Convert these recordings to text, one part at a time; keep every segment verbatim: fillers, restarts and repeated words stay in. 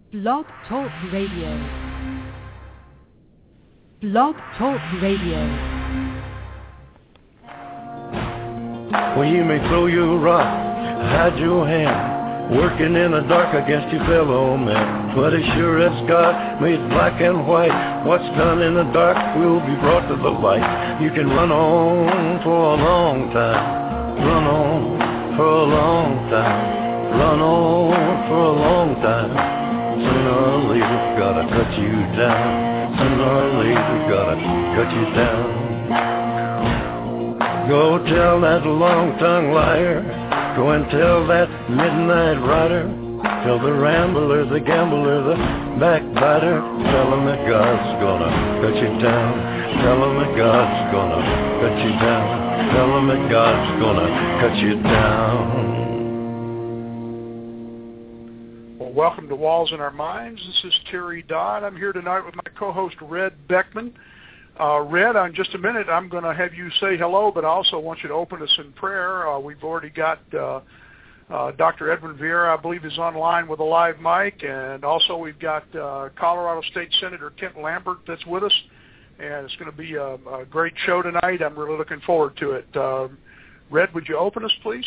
Blog Talk Radio. Blog Talk Radio. Well, you may throw your rock, hide your hand, working in the dark against your fellow man. But as sure as God made black and white, what's done in the dark will be brought to the light. You can run on for a long time, run on for a long time, run on for a long time. Sooner or later, gotta cut you down. Sooner or later, gotta cut you down. Go tell that long-tongued liar. Go and tell that midnight rider. Tell the rambler, the gambler, the backbiter. Tell him that God's gonna cut you down. Tell him that God's gonna cut you down. Tell him that God's gonna cut you down. Welcome to Walls in Our Minds. This is Terry Dodd. I'm here tonight with my co-host, Red Beckman. Uh, Red, in just a minute, I'm going to have you say hello, but I also want you to open us in prayer. Uh, we've already got uh, uh, Doctor Edwin Vieira, I believe, is online with a live mic, and also we've got uh, Colorado State Senator Kent Lambert that's with us, and it's going to be a, a great show tonight. I'm really looking forward to it. Uh, Red, would you open us, please?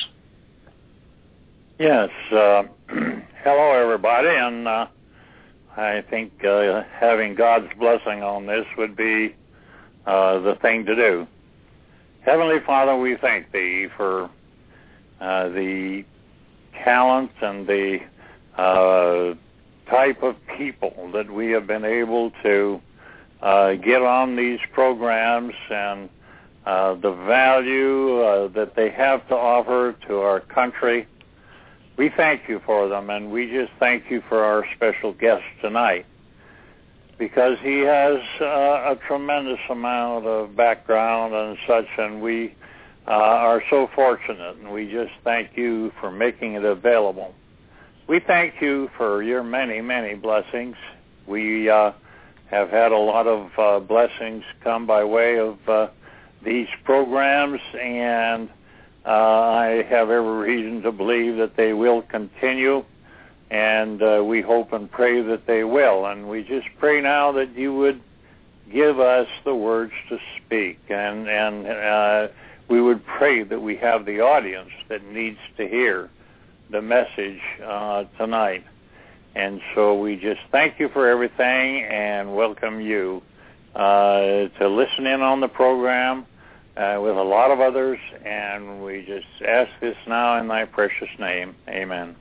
Yes. Uh, hello, everybody, and uh, I think uh, having God's blessing on this would be uh, the thing to do. Heavenly Father, we thank Thee for uh, the talent and the uh, type of people that we have been able to uh, get on these programs and uh, the value uh, that they have to offer to our country. We thank you for them, and we just thank you for our special guest tonight, because he has uh, a tremendous amount of background and such, and we uh, are so fortunate, and we just thank you for making it available. We thank you for your many, many blessings. We uh, have had a lot of uh, blessings come by way of uh, these programs, and Uh, I have every reason to believe that they will continue, and uh, we hope and pray that they will. And we just pray now that you would give us the words to speak, and, and uh, we would pray that we have the audience that needs to hear the message uh, tonight. And so we just thank you for everything and welcome you uh, to listen in on the program Uh, with a lot of others, and we just ask this now in thy precious name. Amen.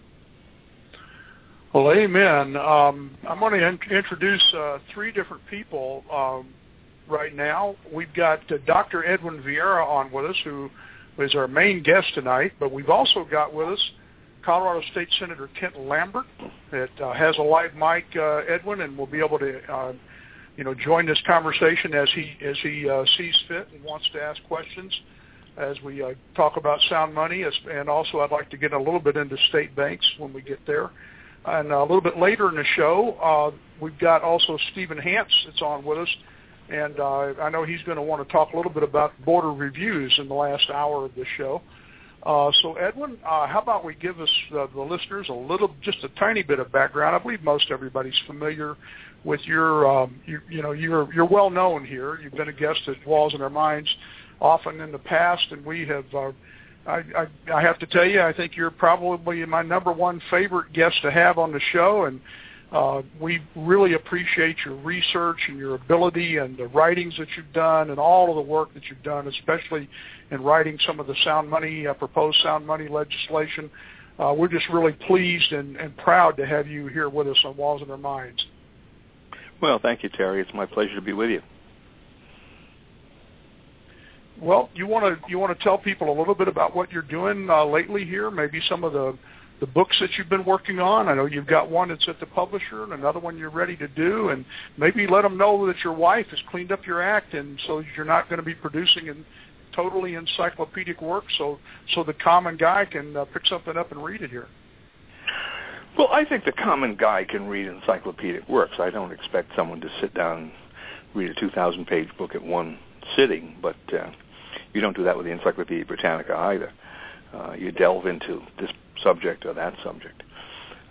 Well, amen. Um, I'm going to in- introduce uh, three different people um, right now. We've got uh, Doctor Edwin Vieira on with us, who is our main guest tonight, but we've also got with us Colorado State Senator Kent Lambert that uh, has a live mic, uh, Edwin, and will be able to uh, you know, join this conversation as he as he uh, sees fit and wants to ask questions as we uh, talk about sound money. As, and also, I'd like to get a little bit into state banks when we get there. And uh, a little bit later in the show, uh, we've got also Stephen Hance that's on with us, and uh, I know he's going to want to talk a little bit about border reviews in the last hour of the show. Uh, so, Edwin, uh, how about we give us uh, the listeners a little, just a tiny bit of background? I believe most everybody's familiar with your, um, you, you know, you're you're well known here. You've been a guest at Walls in Our Minds often in the past, and we have. Uh, I, I I have to tell you, I think you're probably my number one favorite guest to have on the show, and uh, we really appreciate your research and your ability and the writings that you've done and all of the work that you've done, especially in writing some of the sound money, uh, proposed sound money legislation. Uh, we're just really pleased and, and proud to have you here with us on Walls in Our Minds. Well, thank you, Terry. It's my pleasure to be with you. Well, you want to you want to tell people a little bit about what you're doing uh, lately here, maybe some of the, the books that you've been working on. I know you've got one that's at the publisher and another one you're ready to do, and maybe let them know that your wife has cleaned up your act, and so you're not going to be producing in totally encyclopedic work, so so the common guy can uh, pick something up and read it here. Well, I think the common guy can read encyclopedic works. I don't expect someone to sit down and read a two thousand page book at one sitting, but uh, you don't do that with the Encyclopedia Britannica either. Uh, you delve into this subject or that subject.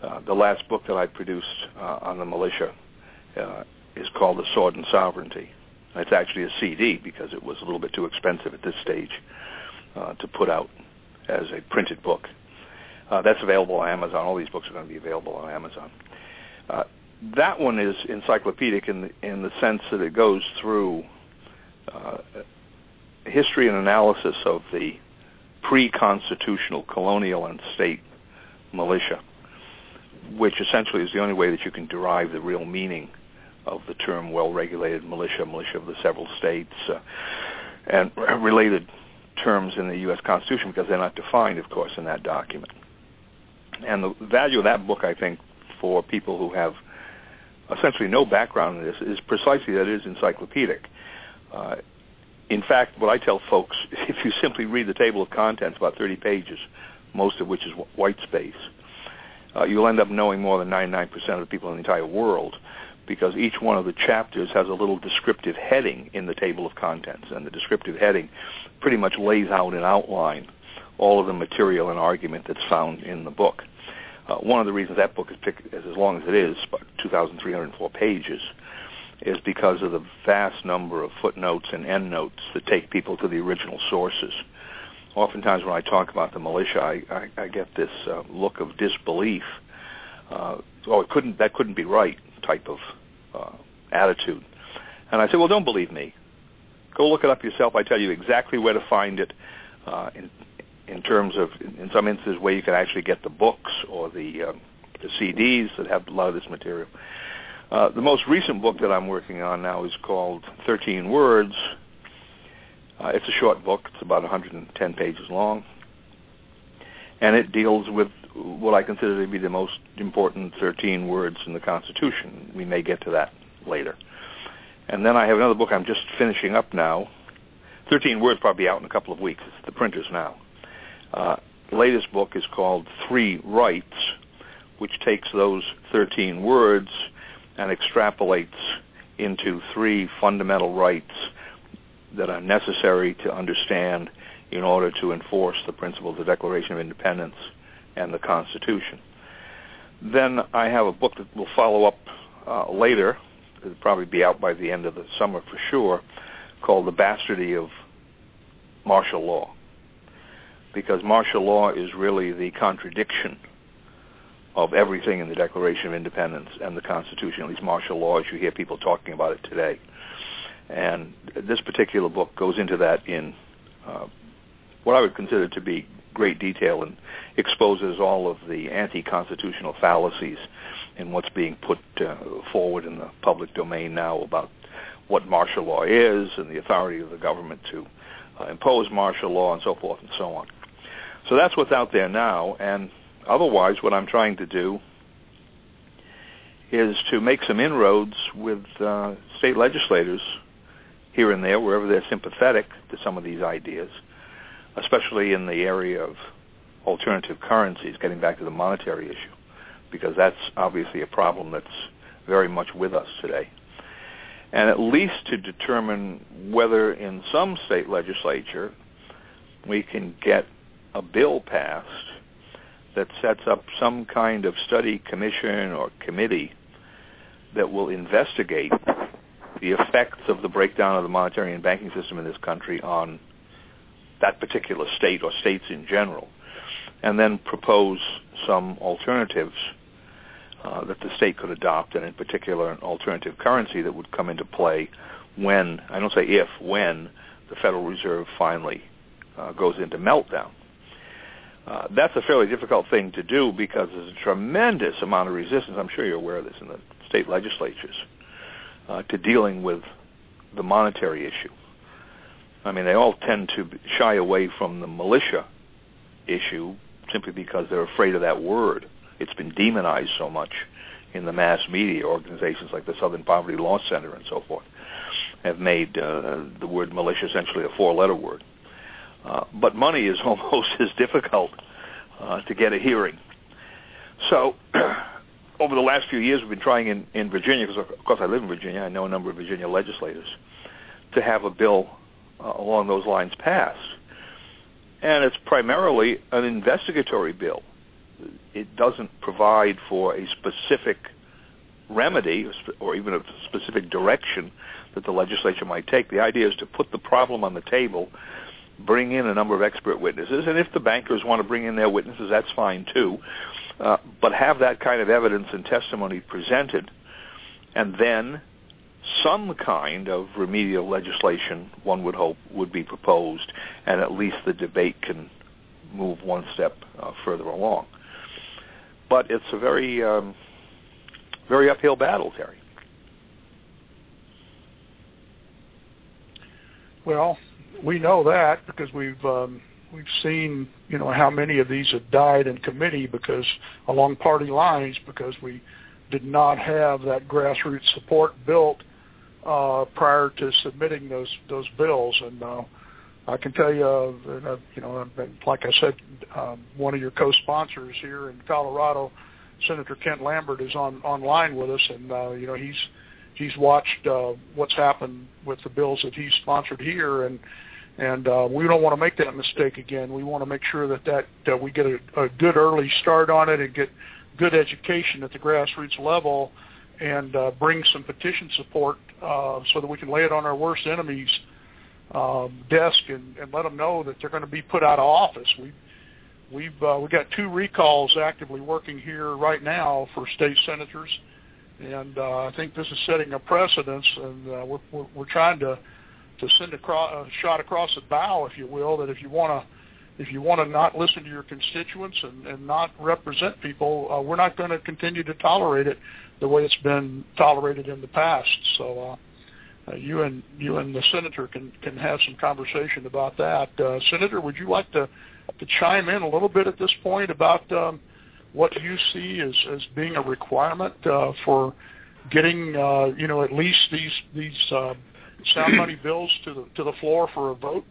Uh, the last book that I produced uh, on the militia uh, is called The Sword and Sovereignty. It's actually a C D because it was a little bit too expensive at this stage uh, to put out as a printed book. Uh, that's available on Amazon. All these books are going to be available on Amazon. Uh, that one is encyclopedic in the, in the sense that it goes through uh, history and analysis of the pre-constitutional colonial and state militia, which essentially is the only way that you can derive the real meaning of the term well-regulated militia, militia of the several states, uh, and related terms in the U S Constitution, because they're not defined, of course, in that document. And the value of that book, I think, for people who have essentially no background in this is precisely that it is encyclopedic. Uh, in fact, what I tell folks, if you simply read the table of contents, about thirty pages, most of which is white space, uh, you'll end up knowing more than ninety-nine percent of the people in the entire world, because each one of the chapters has a little descriptive heading in the table of contents, and the descriptive heading pretty much lays out in outline all of the material and argument that's found in the book. Uh, one of the reasons that book is, picked, is as long as it is, about two thousand three hundred four pages, is because of the vast number of footnotes and endnotes that take people to the original sources. Oftentimes when I talk about the militia, I, I, I get this uh, look of disbelief. Uh, oh, it couldn't, that couldn't be right type of uh, attitude. And I say, well, don't believe me. Go look it up yourself. I tell you exactly where to find it uh, in, in terms of, in some instances, where you can actually get the books or the, uh, the C Ds that have a lot of this material. Uh, the most recent book that I'm working on now is called thirteen words. Uh, it's a short book. It's about one hundred ten pages long. And it deals with what I consider to be the most important thirteen words in the Constitution. We may get to that later. And then I have another book I'm just finishing up now. thirteen words probably out in a couple of weeks. It's the printers now. Uh, the latest book is called Three Rights, which takes those thirteen words and extrapolates into three fundamental rights that are necessary to understand in order to enforce the principles of the Declaration of Independence and the Constitution. Then I have a book that will follow up uh, later. It'll probably be out by the end of the summer for sure, called The Bastardy of Martial Law, because martial law is really the contradiction of everything in the Declaration of Independence and the Constitution, at least martial law as you hear people talking about it today. And this particular book goes into that in uh, what I would consider to be great detail, and exposes all of the anti-constitutional fallacies in what's being put uh, forward in the public domain now about what martial law is and the authority of the government to uh, impose martial law and so forth and so on. So that's what's out there now, and otherwise what I'm trying to do is to make some inroads with uh, state legislators here and there, wherever they're sympathetic to some of these ideas, especially in the area of alternative currencies, getting back to the monetary issue, because that's obviously a problem that's very much with us today. And at least to determine whether in some state legislature we can get a bill passed that sets up some kind of study commission or committee that will investigate the effects of the breakdown of the monetary and banking system in this country on that particular state or states in general, and then propose some alternatives uh, that the state could adopt, and in particular an alternative currency that would come into play when, I don't say if, when the Federal Reserve finally uh, goes into meltdown. Uh, that's a fairly difficult thing to do because there's a tremendous amount of resistance, I'm sure you're aware of this, in the state legislatures uh, to dealing with the monetary issue. I mean, they all tend to shy away from the militia issue simply because they're afraid of that word. It's been demonized so much in the mass media. Organizations like the Southern Poverty Law Center and so forth have made uh, the word militia essentially a four-letter word. Uh, but money is almost as difficult uh, to get a hearing. So over the last few years, we've been trying in, in Virginia, because of course I live in Virginia, I know a number of Virginia legislators, to have a bill uh, along those lines passed. And it's primarily an investigatory bill. it doesn't provide for a specific remedy or even a specific direction that the legislature might take. The idea is to put the problem on the table, bring in a number of expert witnesses, and if the bankers want to bring in their witnesses, that's fine too, uh, but have that kind of evidence and testimony presented, and then some kind of remedial legislation, one would hope, would be proposed, and at least the debate can move one step uh, further along. But it's a very, um, very uphill battle, Terry. Well, we know that because we've um, we've seen, you know, how many of these have died in committee because along party lines because we did not have that grassroots support built uh, prior to submitting those those bills. And uh, I can tell you, uh, you know, like I said, um, one of your co-sponsors here in Colorado, Senator Kent Lambert, is on online with us, and uh, you know he's he's watched uh, what's happened with the bills that he's sponsored here, and and uh, we don't want to make that mistake again. We want to make sure that that uh, we get a, a good early start on it and get good education at the grassroots level, and uh, bring some petition support uh, so that we can lay it on our worst enemies' um, desk and, and let them know that they're going to be put out of office. We we've uh, we got two recalls actively working here right now for state senators. And uh, I think this is setting a precedence, and uh, we're, we're, we're trying to, to send a, cro- a shot across the bow, if you will, that if you want to, if you want to not listen to your constituents and, and not represent people, uh, we're not going to continue to tolerate it the way it's been tolerated in the past. So uh, uh, you and you and the senator can, can have some conversation about that. Uh, Senator, would you like to to chime in a little bit at this point about Um, what you see as, as being a requirement uh, for getting, uh, you know, at least these these uh, sound money bills to the to the floor for a vote?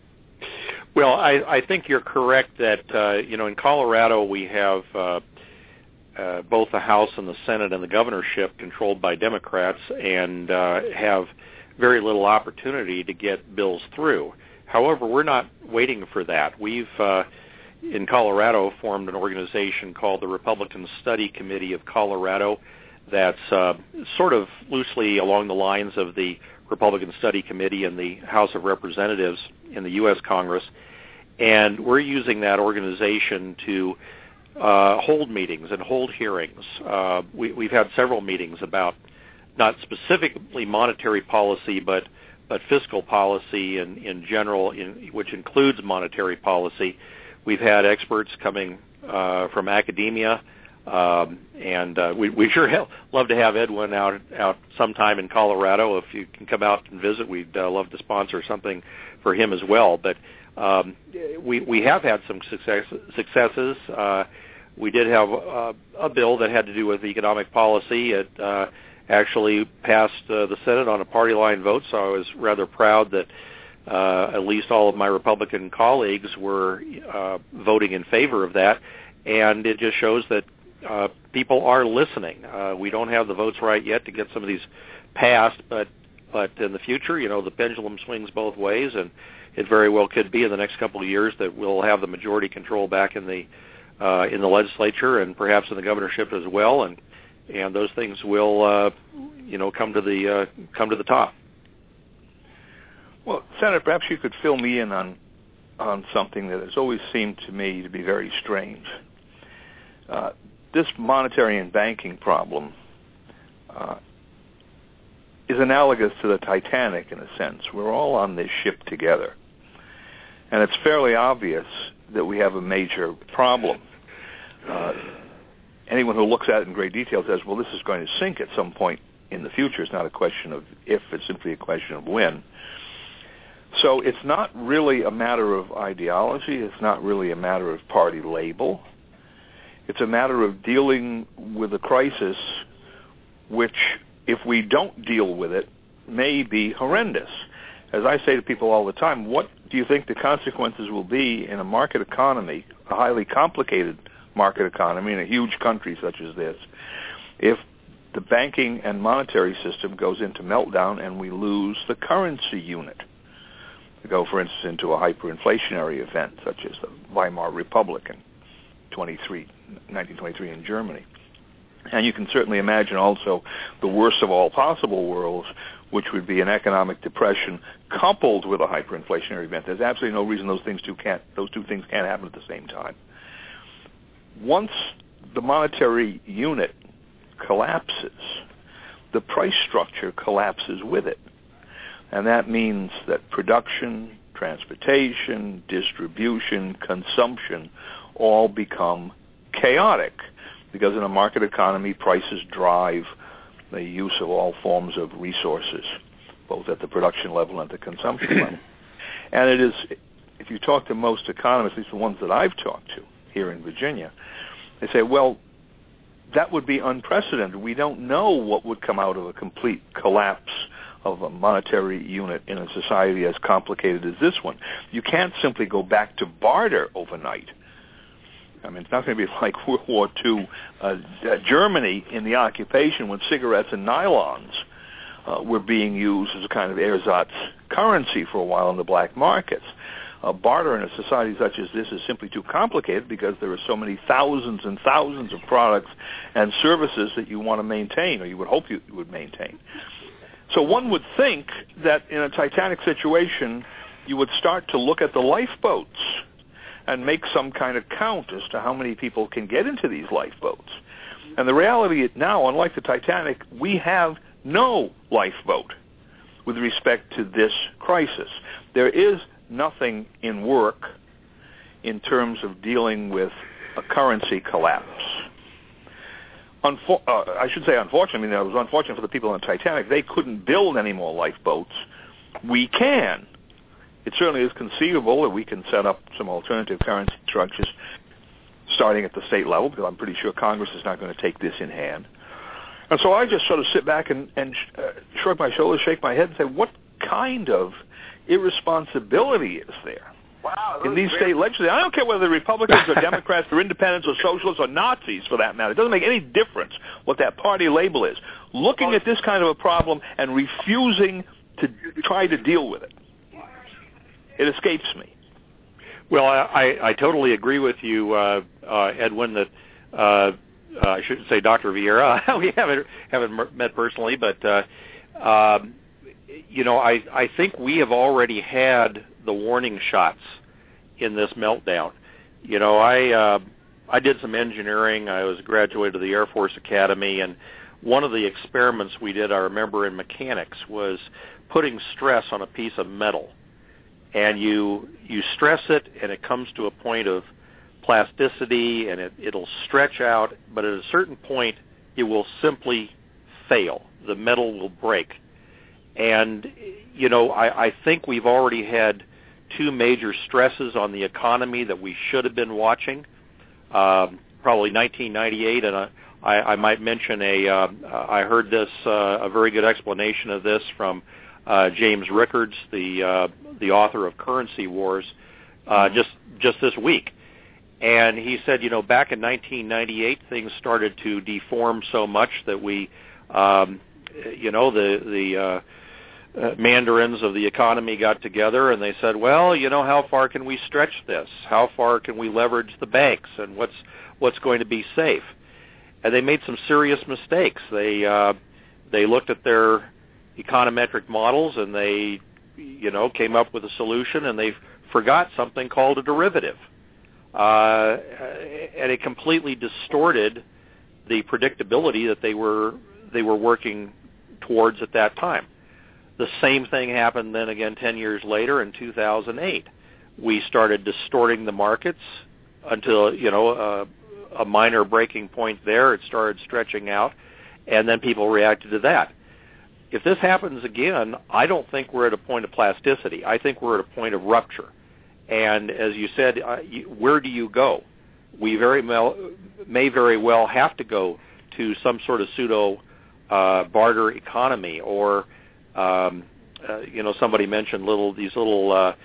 Well, I, I think you're correct that uh, you know in Colorado we have uh, uh, both the House and the Senate and the governorship controlled by Democrats, and uh, have very little opportunity to get bills through. However, we're not waiting for that. We've uh, in Colorado formed an organization called the Republican Study Committee of Colorado that's uh, sort of loosely along the lines of the Republican Study Committee in the House of Representatives in the U S Congress. And we're using that organization to uh, hold meetings and hold hearings. Uh, we, we've had several meetings about not specifically monetary policy, but but fiscal policy in, in general, in, which includes monetary policy. We've had experts coming uh, from academia, um, and uh, we, we sure have, love to have Edwin out out sometime in Colorado. If you can come out and visit, we'd uh, love to sponsor something for him as well. But um, we we have had some success, successes. Uh, we did have a, a bill that had to do with economic policy. It uh, actually passed uh, the Senate on a party line vote, so I was rather proud that Uh, at least all of my Republican colleagues were uh, voting in favor of that, and it just shows that uh, people are listening. Uh, we don't have the votes right yet to get some of these passed, but but in the future, you know, the pendulum swings both ways, and it very well could be in the next couple of years that we'll have the majority control back in the uh, in the legislature and perhaps in the governorship as well, and and those things will uh, you know come to the uh, come to the top. Well, Senator, perhaps you could fill me in on on something that has always seemed to me to be very strange. Uh, this monetary and banking problem uh, is analogous to the Titanic in a sense. We're all on this ship together. And it's fairly obvious that we have a major problem. Uh, anyone who looks at it in great detail says, well, this is going to sink at some point in the future. It's not a question of if, it's simply a question of when. So it's not really a matter of ideology. It's not really a matter of party label. It's a matter of dealing with a crisis which, if we don't deal with it, may be horrendous. As I say to people all the time, what do you think the consequences will be in a market economy, a highly complicated market economy in a huge country such as this, if the banking and monetary system goes into meltdown and we lose the currency unit? To go, for instance, into a hyperinflationary event such as the Weimar Republic and twenty-three, nineteen twenty-three in Germany. And you can certainly imagine also the worst of all possible worlds, which would be an economic depression coupled with a hyperinflationary event. There's absolutely no reason those things two can't those two things can't happen at the same time. Once the monetary unit collapses, the price structure collapses with it. And that means that production, transportation, distribution, consumption all become chaotic, because in a market economy, prices drive the use of all forms of resources, both at the production level and the consumption level. And it is, if you talk to most economists, at least the ones that I've talked to here in Virginia, they say, well, that would be unprecedented. We don't know what would come out of a complete collapse of a monetary unit in a society as complicated as this one. You can't simply go back to barter overnight. I mean, it's not going to be like World War Two uh, Germany in the occupation when cigarettes and nylons uh, were being used as a kind of ersatz currency for a while in the black markets. Uh, barter in a society such as this is simply too complicated because there are so many thousands and thousands of products and services that you want to maintain, or you would hope you would maintain. So one would think that in a Titanic situation, you would start to look at the lifeboats and make some kind of count as to how many people can get into these lifeboats. And the reality is now, unlike the Titanic, we have no lifeboat with respect to this crisis. There is nothing in work in terms of dealing with a currency collapse. Unfor- uh, I should say unfortunately, I mean, it was unfortunate for the people on the Titanic. They couldn't build any more lifeboats. We can. It certainly is conceivable that we can set up some alternative currency structures starting at the state level, because I'm pretty sure Congress is not going to take this in hand. And so I just sort of sit back and, and uh, shrug my shoulders, shake my head, and say, what kind of irresponsibility is there wow, in these state legislatures? I don't care whether they're Republicans or Democrats or independents or socialists or Nazis, for that matter. It doesn't make any difference what that party label is. Looking at this kind of a problem and refusing to try to deal with it. It escapes me. Well, I, I totally agree with you, uh, uh, Edwin, that uh, uh, I shouldn't say Doctor Vieira. We haven't haven't met personally, but uh, um, you know, I, I think we have already had the warning shots in this meltdown. You know, I uh, I did some engineering. I was a graduate of the Air Force Academy, and one of the experiments we did, I remember, in mechanics was putting stress on a piece of metal. And you you stress it, and it comes to a point of plasticity, and it, it'll stretch out, but at a certain point, it will simply fail. The metal will break. And, you know, I, I think we've already had two major stresses on the economy that we should have been watching, um, probably nineteen ninety-eight, and I, I, I might mention a, uh, I heard this, uh, a very good explanation of this from Uh, James Rickards, the uh, the author of Currency Wars, uh, just just this week, and he said, you know, back in nineteen ninety-eight, things started to deform so much that we, um, you know, the the uh, uh, mandarins of the economy got together and they said, well, you know, how far can we stretch this? How far can we leverage the banks? And what's what's going to be safe? And they made some serious mistakes. They uh, they looked at their econometric models, and they, you know, came up with a solution, and they forgot something called a derivative, uh, and it completely distorted the predictability that they were they were working towards at that time. The same thing happened then again ten years later in two thousand eight. We started distorting the markets until, you know, uh, a minor breaking point there. It started stretching out, and then people reacted to that. If this happens again, I don't think we're at a point of plasticity. I think we're at a point of rupture. And as you said, uh, you, where do you go? We very well, may very well have to go to some sort of pseudo uh, barter economy, or um, uh, you know, somebody mentioned little these little uh,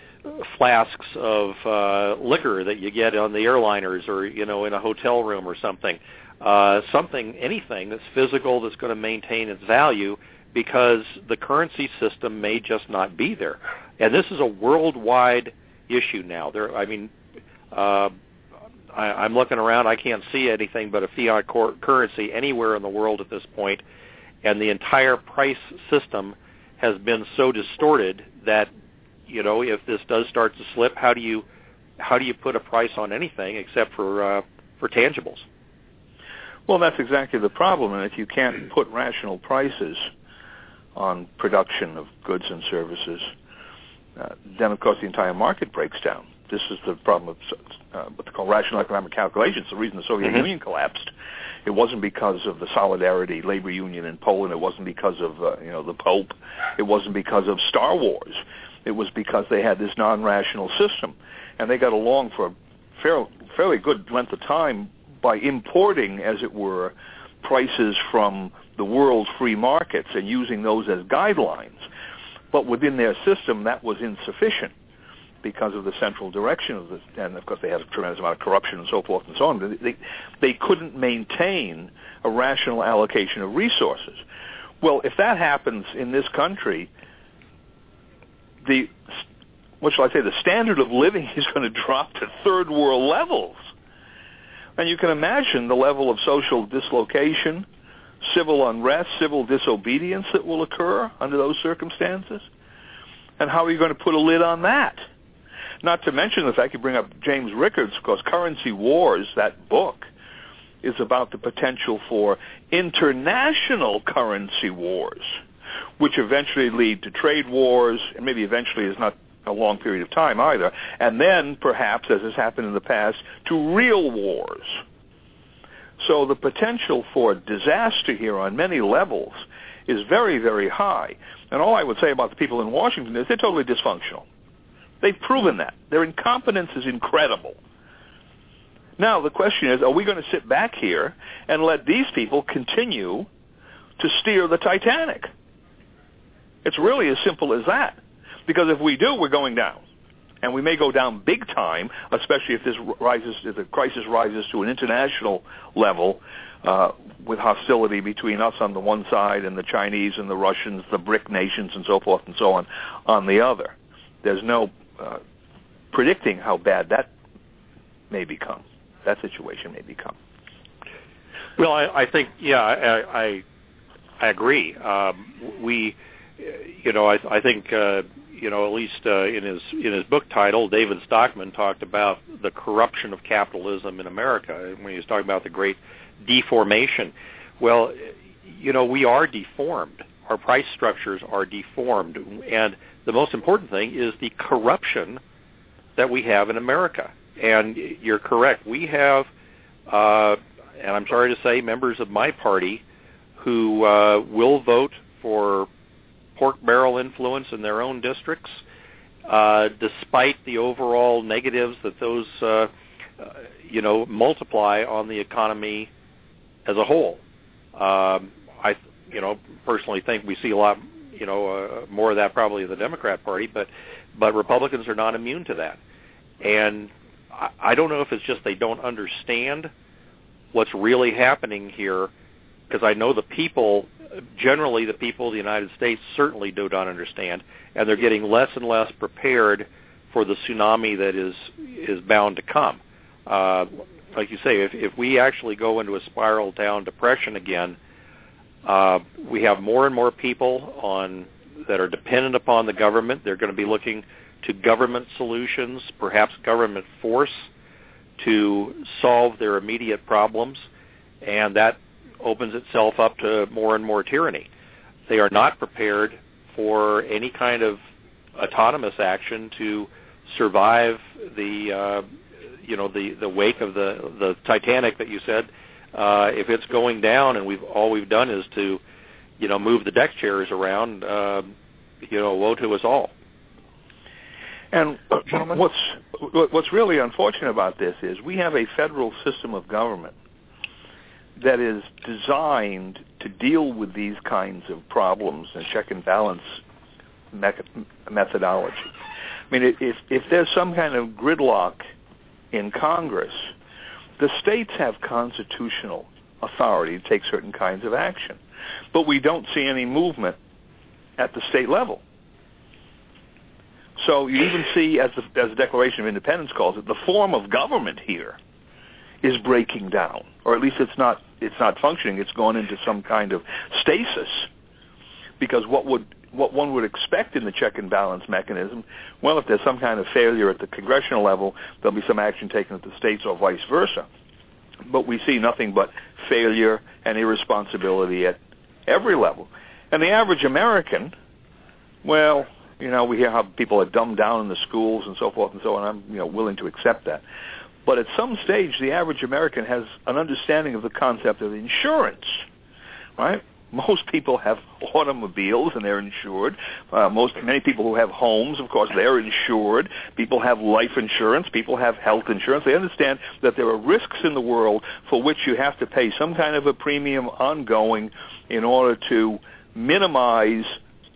flasks of uh, liquor that you get on the airliners, or you know, in a hotel room or something. Uh, something, anything that's physical, that's going to maintain its value, because the currency system may just not be there. And this is a worldwide issue now. There, I mean, uh, I, I'm looking around. I can't see anything but a fiat cor- currency anywhere in the world at this point, and the entire price system has been so distorted that, you know, if this does start to slip, how do you how do you put a price on anything except for uh, for tangibles? Well, that's exactly the problem, and if you can't put rational prices on production of goods and services, uh, then of course the entire market breaks down. This is the problem of uh, what they call rational economic calculations. The reason the Soviet mm-hmm. Union collapsed, it wasn't because of the Solidarity labor union in Poland. It wasn't because of uh, you know the Pope. It wasn't because of Star Wars. It was because they had this non-rational system, and they got along for a fair, fairly good length of time by importing, as it were, prices from the world free markets and using those as guidelines. But within their system, that was insufficient because of the central direction of this, and of course they had a tremendous amount of corruption and so forth and so on. They, they couldn't maintain a rational allocation of resources. Well, if that happens in this country, the, what shall I say, the standard of living is going to drop to third world levels. And you can imagine the level of social dislocation, civil unrest, civil disobedience that will occur under those circumstances. And how are you going to put a lid on that? Not to mention the fact you bring up James Rickards, of course, Currency Wars, that book, is about the potential for international currency wars, which eventually lead to trade wars, and maybe eventually is not a long period of time either, and then perhaps, as has happened in the past, to real wars. So the potential for disaster here on many levels is very, very high. And all I would say about the people in Washington is they're totally dysfunctional. They've proven that. Their incompetence is incredible. Now, the question is, are we going to sit back here and let these people continue to steer the Titanic? It's really as simple as that. Because if we do, we're going down. And we may go down big time, especially if this rises, if the crisis rises to an international level, uh, with hostility between us on the one side and the Chinese and the Russians, the BRIC nations and so forth and so on, on the other. There's no uh, predicting how bad that may become. That situation may become. Well, I, I think, yeah, I I, I agree. Um, we, you know, I, I think, uh, you know, at least uh, in his in his book title, David Stockman talked about the corruption of capitalism in America when he was talking about the great deformation. Well, you know, we are deformed. Our price structures are deformed, and the most important thing is the corruption that we have in America. And you're correct. We have, uh, and I'm sorry to say, members of my party who uh, will vote for pork barrel influence in their own districts, uh, despite the overall negatives that those, uh, uh, you know, multiply on the economy as a whole. Um, I, you know, personally think we see a lot, you know, uh, more of that probably in the Democrat Party, but but Republicans are not immune to that. And I, I don't know if it's just they don't understand what's really happening here, because I know the people, generally the people of the United States certainly do not understand, and they're getting less and less prepared for the tsunami that is is bound to come. Uh, like you say, if, if we actually go into a spiral down depression again, uh, we have more and more people on that are dependent upon the government. They're going to be looking to government solutions, perhaps government force, to solve their immediate problems, and that opens itself up to more and more tyranny. They are not prepared for any kind of autonomous action to survive the, uh, you know, the, the wake of the the Titanic that you said. Uh, if it's going down, and we've all we've done is to, you know, move the deck chairs around, uh, you know, woe to us all. And what's what's really unfortunate about this is we have a federal system of government that is designed to deal with these kinds of problems and check and balance me- methodology. I mean, if if there's some kind of gridlock in Congress, the states have constitutional authority to take certain kinds of action, but we don't see any movement at the state level. So you even see, as the, as the Declaration of Independence calls it, the form of government here is breaking down, or at least it's not it's not functioning. It's gone into some kind of stasis, because what would what one would expect in the check and balance mechanism, well, if there's some kind of failure at the congressional level, there'll be some action taken at the states or vice versa. But we see nothing but failure and irresponsibility at every level. And the average American, well, you know, we hear how people are dumbed down in the schools and so forth and so on. I'm, you know, willing to accept that. But at some stage, the average American has an understanding of the concept of insurance, right? Most people have automobiles and they're insured. Uh, most many people who have homes, of course, they're insured. People have life insurance. People have health insurance. They understand that there are risks in the world for which you have to pay some kind of a premium ongoing in order to minimize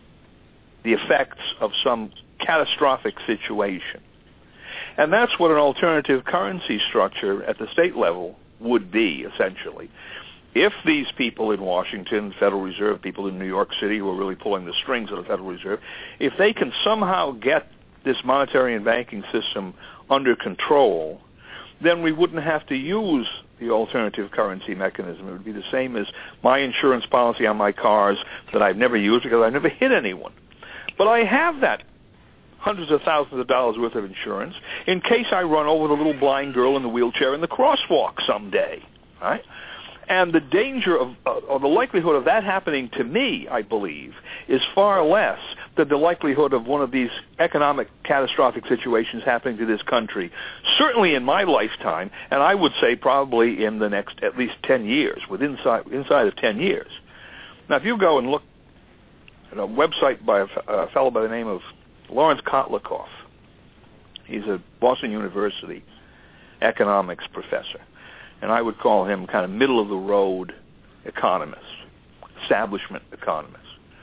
the effects of some catastrophic situation. And that's what an alternative currency structure at the state level would be, essentially. If these people in Washington, Federal Reserve people in New York City who are really pulling the strings of the Federal Reserve, if they can somehow get this monetary and banking system under control, then we wouldn't have to use the alternative currency mechanism. It would be the same as my insurance policy on my cars that I've never used because I've never hit anyone. But I have that hundreds of thousands of dollars worth of insurance in case I run over the little blind girl in the wheelchair in the crosswalk someday, right? And the danger of, uh, or the likelihood of that happening to me, I believe, is far less than the likelihood of one of these economic catastrophic situations happening to this country, certainly in my lifetime, and I would say probably in the next at least ten years, within inside, inside of ten years. Now, if you go and look at a website by a, a fellow by the name of Lawrence Kotlikoff, he's a Boston University economics professor. And I would call him kind of middle-of-the-road economist, establishment economist.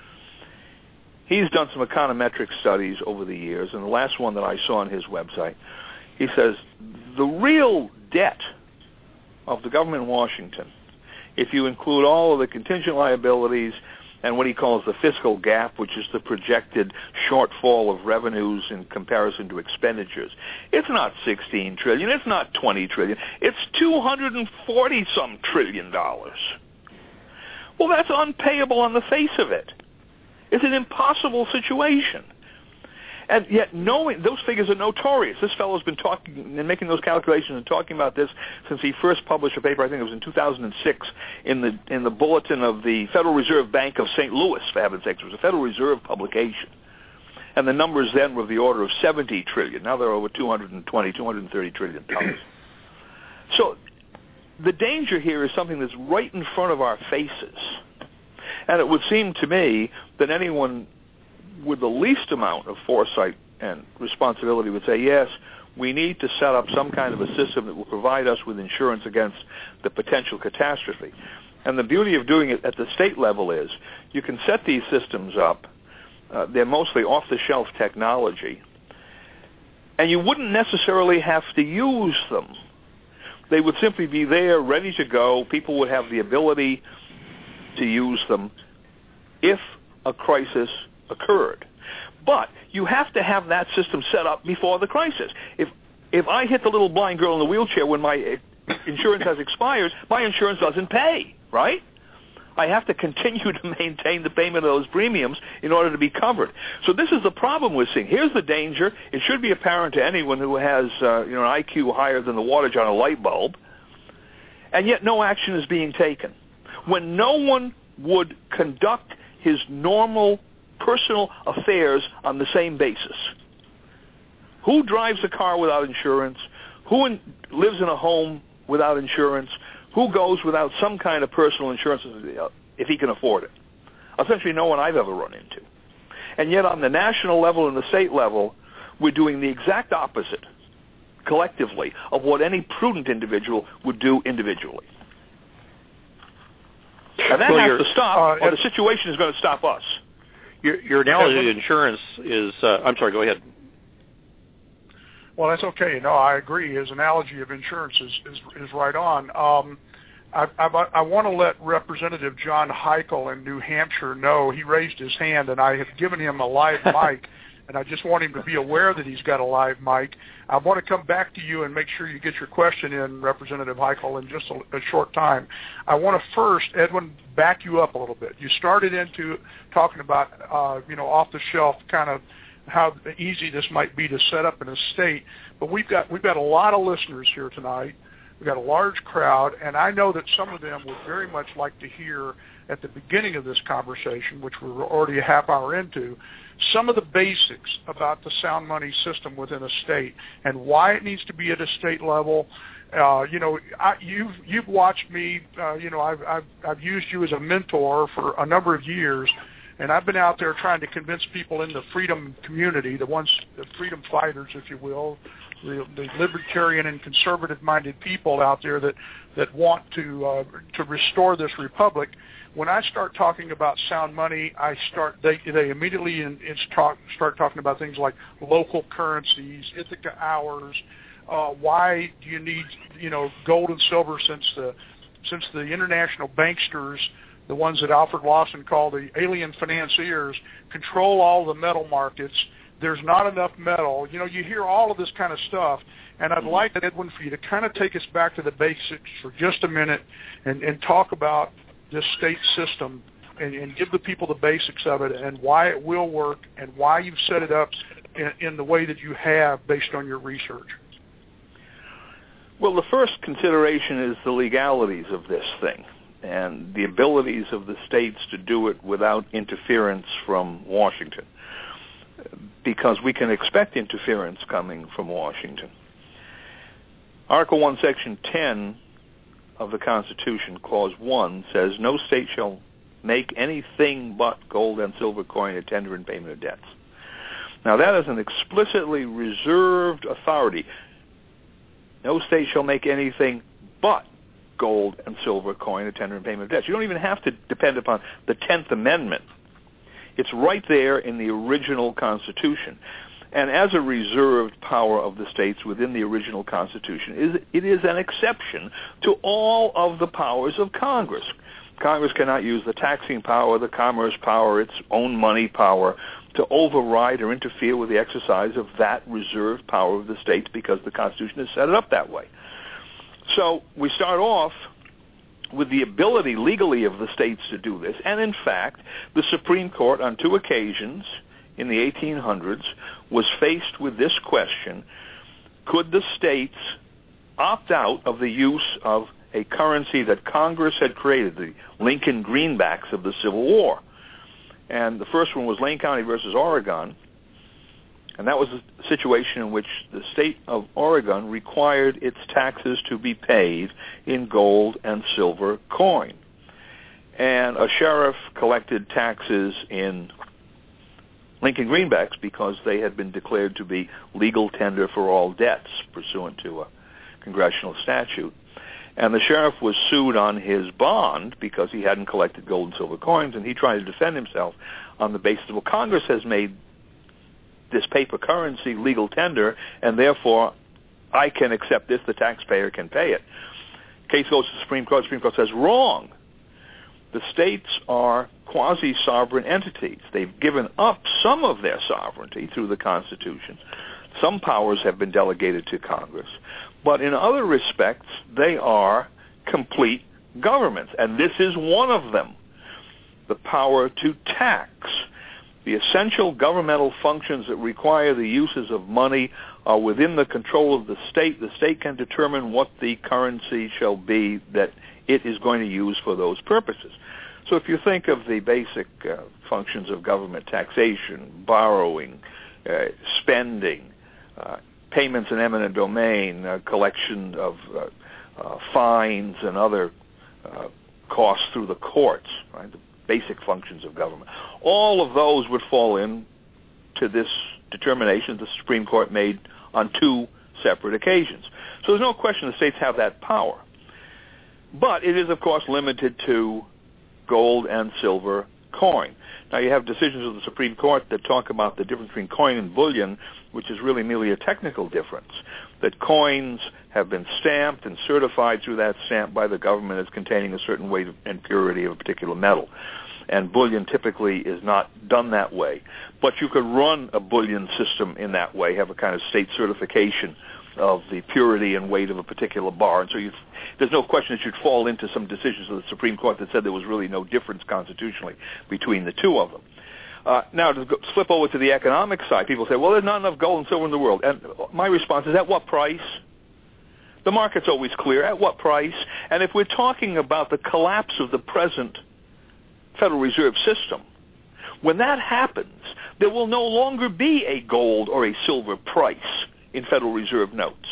He's done some econometric studies over the years, and the last one that I saw on his website, he says the real debt of the government in Washington, if you include all of the contingent liabilities and what he calls the fiscal gap, which is the projected shortfall of revenues in comparison to expenditures. It's not sixteen trillion dollars. It's not twenty trillion dollars. It's two hundred forty some trillion dollars. Well, that's unpayable on the face of it. It's an impossible situation. And yet, knowing those figures are notorious. This fellow's been talking and making those calculations and talking about this since he first published a paper. I think it was in two thousand six in the in the bulletin of the Federal Reserve Bank of Saint Louis. For heaven's sakes, it was a Federal Reserve publication, and the numbers then were of the order of seventy trillion. Now they're over two hundred twenty, two hundred thirty trillion dollars. So, the danger here is something that's right in front of our faces, and it would seem to me that anyone with the least amount of foresight and responsibility would say, yes, we need to set up some kind of a system that will provide us with insurance against the potential catastrophe. And the beauty of doing it at the state level is you can set these systems up. Uh, they're mostly off-the-shelf technology. And you wouldn't necessarily have to use them. They would simply be there, ready to go. People would have the ability to use them if a crisis occurred. But you have to have that system set up before the crisis. If if I hit the little blind girl in the wheelchair when my insurance has expired, my insurance doesn't pay, right? I have to continue to maintain the payment of those premiums in order to be covered. So this is the problem we're seeing. Here's the danger. It should be apparent to anyone who has uh, you know, an I Q higher than the wattage on a light bulb, and yet no action is being taken. When no one would conduct his normal personal affairs on the same basis. Who drives a car without insurance? Who in, lives in a home without insurance? Who goes without some kind of personal insurance if he can afford it? Essentially no one I've ever run into. And yet on the national level and the state level, we're doing the exact opposite, collectively, of what any prudent individual would do individually. And that well, has to stop, uh, or the situation is going to stop us. Your, your analogy of insurance is, uh, I'm sorry, go ahead. Well, that's okay. No, I agree. His analogy of insurance is, is, is right on. Um, I, I, I want to let Representative John Heichel in New Hampshire know. He raised his hand, and I have given him a live mic and I just want him to be aware that he's got a live mic. I want to come back to you and make sure you get your question in, Representative Heichel, in just a, a short time. I want to first, Edwin, back you up a little bit. You started into talking about, uh, you know, off-the-shelf kind of how easy this might be to set up in a state, but we've got we've got a lot of listeners here tonight. We've got a large crowd, and I know that some of them would very much like to hear at the beginning of this conversation, which we're already a half hour into, some of the basics about the sound money system within a state and why it needs to be at a state level. Uh, you know, I, you've you've watched me. Uh, you know, I've, I've I've used you as a mentor for a number of years, and I've been out there trying to convince people in the freedom community, the ones, the freedom fighters, if you will, the, the libertarian and conservative-minded people out there that that want to uh, to restore this republic. When I start talking about sound money, I start they they immediately in, in talk, start talking about things like local currencies, Ithaca hours. Uh, why do you need you know gold and silver since the since the international banksters, the ones that Alfred Lawson called the alien financiers, control all the metal markets? There's not enough metal. You know, you hear all of this kind of stuff, and I'd like, Edwin, for you to kind of take us back to the basics for just a minute and, and talk about this state system and, and give the people the basics of it and why it will work and why you've set it up in, in the way that you have based on your research. Well, the first consideration is the legalities of this thing and the abilities of the states to do it without interference from Washington, because we can expect interference coming from Washington. Article one, Section ten of the Constitution, Clause one, says, no state shall make anything but gold and silver coin a tender in payment of debts. Now, that is an explicitly reserved authority. No state shall make anything but gold and silver coin a tender in payment of debts. You don't even have to depend upon the tenth Amendment. It's right there in the original Constitution. And as a reserved power of the states within the original Constitution, it is an exception to all of the powers of Congress. Congress cannot use the taxing power, the commerce power, its own money power to override or interfere with the exercise of that reserved power of the states because the Constitution has set it up that way. So we start off with the ability legally of the states to do this. And in fact, the Supreme Court on two occasions in the eighteen hundreds was faced with this question: could the states opt out of the use of a currency that Congress had created, the Lincoln greenbacks of the Civil War? And the first one was Lane County versus Oregon, and that was a situation in which the state of Oregon required its taxes to be paid in gold and silver coin. And a sheriff collected taxes in Lincoln greenbacks because they had been declared to be legal tender for all debts pursuant to a congressional statute. And the sheriff was sued on his bond because he hadn't collected gold and silver coins, and he tried to defend himself on the basis of, well, Congress has made this paper currency legal tender, and therefore I can accept this, the taxpayer can pay it. Case goes to the Supreme Court. The Supreme Court says, wrong. The states are quasi-sovereign entities. They've given up some of their sovereignty through the Constitution. Some powers have been delegated to Congress. But in other respects, they are complete governments, and this is one of them, the power to tax. The essential governmental functions that require the uses of money are within the control of the state. The state can determine what the currency shall be that it is going to use for those purposes. So if you think of the basic uh, functions of government: taxation, borrowing, uh, spending, uh, payments in eminent domain, uh, collection of uh, uh, fines and other uh, costs through the courts, right? The basic functions of government. All of those would fall in to this determination the Supreme Court made on two separate occasions. So there's no question the states have that power. But it is, of course, limited to gold and silver coin. Now, you have decisions of the Supreme Court that talk about the difference between coin and bullion, which is really merely a technical difference, that coins have been stamped and certified through that stamp by the government as containing a certain weight and purity of a particular metal. and bullion typically is not done that way. But you could run a bullion system in that way, have a kind of state certification of the purity and weight of a particular bar. And so you, there's no question that you'd fall into some decisions of the Supreme Court that said there was really no difference constitutionally between the two of them. Uh, now, to go, flip over to the economic side, people say, well, there's not enough gold and silver in the world. And my response is, at what price? The market's always clear. At what price? And if we're talking about the collapse of the present Federal Reserve System, when that happens, there will no longer be a gold or a silver price in Federal Reserve notes.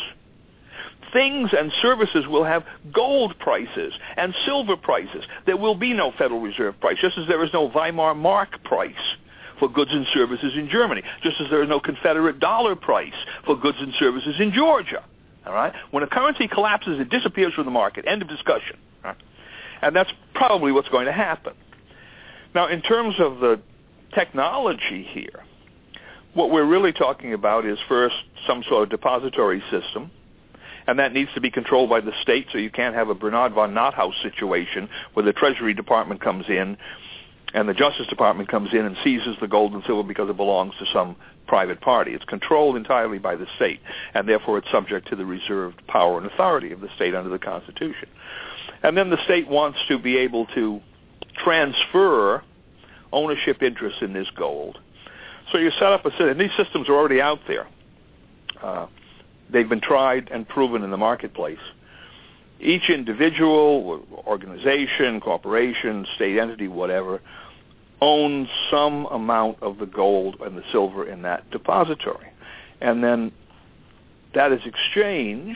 Things and services will have gold prices and silver prices. There will be no Federal Reserve price, just as there is no Weimar mark price for goods and services in Germany, just as there is no Confederate dollar price for goods and services in Georgia. All right? When a currency collapses, it disappears from the market. End of discussion. Right? And that's probably what's going to happen. Now, in terms of the technology here, what we're really talking about is first some sort of depository system, and that needs to be controlled by the state, so you can't have a Bernard von Nothaus situation where the Treasury Department comes in and the Justice Department comes in and seizes the gold and silver because it belongs to some private party. It's controlled entirely by the state, and therefore it's subject to the reserved power and authority of the state under the Constitution. And then the state wants to be able to transfer ownership interests in this gold. So you set up a system, and these systems are already out there. Uh, they've been tried and proven in the marketplace. Each individual, organization, corporation, state entity, whatever, owns some amount of the gold and the silver in that depository. And then that is exchanged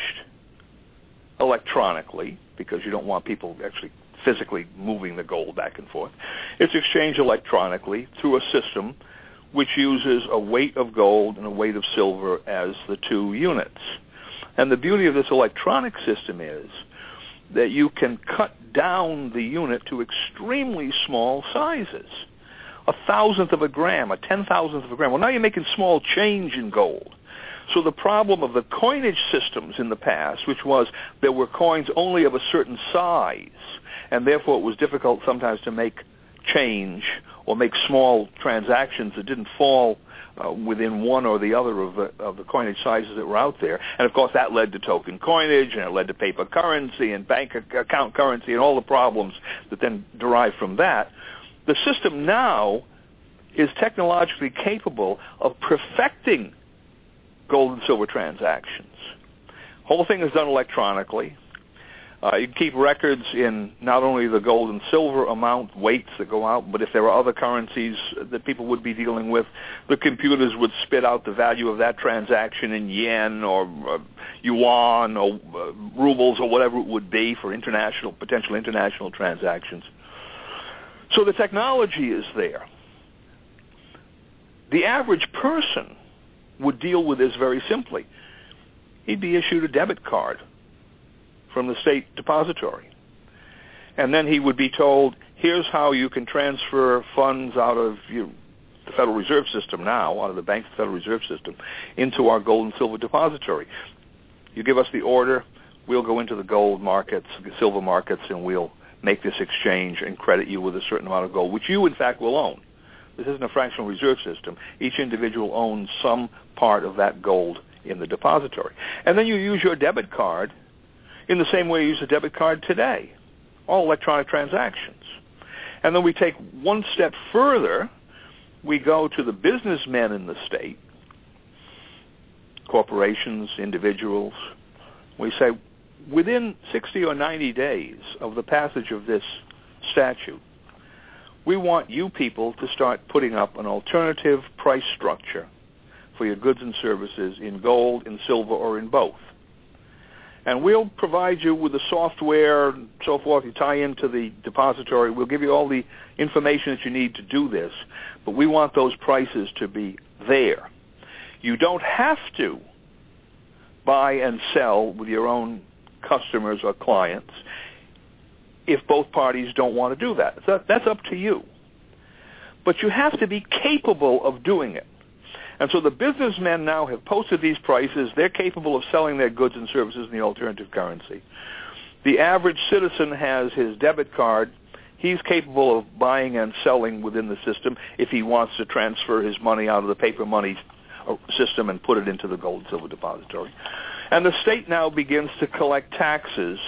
electronically, because you don't want people actually physically moving the gold back and forth. It's exchanged electronically through a system which uses a weight of gold and a weight of silver as the two units. And the beauty of this electronic system is that you can cut down the unit to extremely small sizes. A thousandth of a gram, a ten thousandth of a gram. Well, now you're making small change in gold. So the problem of the coinage systems in the past, which was there were coins only of a certain size, and therefore it was difficult sometimes to make change or make small transactions that didn't fall uh, within one or the other of the, of the coinage sizes that were out there. And, of course, that led to token coinage, and it led to paper currency and bank account currency and all the problems that then derived from that. The system now is technologically capable of perfecting gold and silver transactions. The whole thing is done electronically. Uh, you can keep records in not only the gold and silver amount, weights that go out, but if there are other currencies that people would be dealing with, the computers would spit out the value of that transaction in yen or uh, yuan or uh, rubles or whatever it would be for international, potential international transactions. So the technology is there. The average person would deal with this very simply. He'd be issued a debit card from the state depository. And then he would be told, here's how you can transfer funds out of you, the Federal Reserve System now, out of the Bank's Federal Reserve System, into our gold and silver depository. You give us the order, we'll go into the gold markets, the silver markets, and we'll make this exchange and credit you with a certain amount of gold, which you, in fact, will own. This isn't a fractional reserve system. Each individual owns some part of that gold in the depository. And then you use your debit card in the same way you use a debit card today, all electronic transactions. And then we take one step further. We go to the businessmen in the state, corporations, individuals. We say, within sixty or ninety days of the passage of this statute, we want you people to start putting up an alternative price structure for your goods and services in gold, in silver, or in both. And we'll provide you with the software and so forth. You tie into the depository. We'll give you all the information that you need to do this. But we want those prices to be there. You don't have to buy and sell with your own customers or clients if both parties don't want to do that. So that's up to you. But you have to be capable of doing it. And so the businessmen now have posted these prices. They're capable of selling their goods and services in the alternative currency. The average citizen has his debit card. he's capable of buying and selling within the system if he wants to transfer his money out of the paper money system and put it into the gold and silver depository. And the state now begins to collect taxes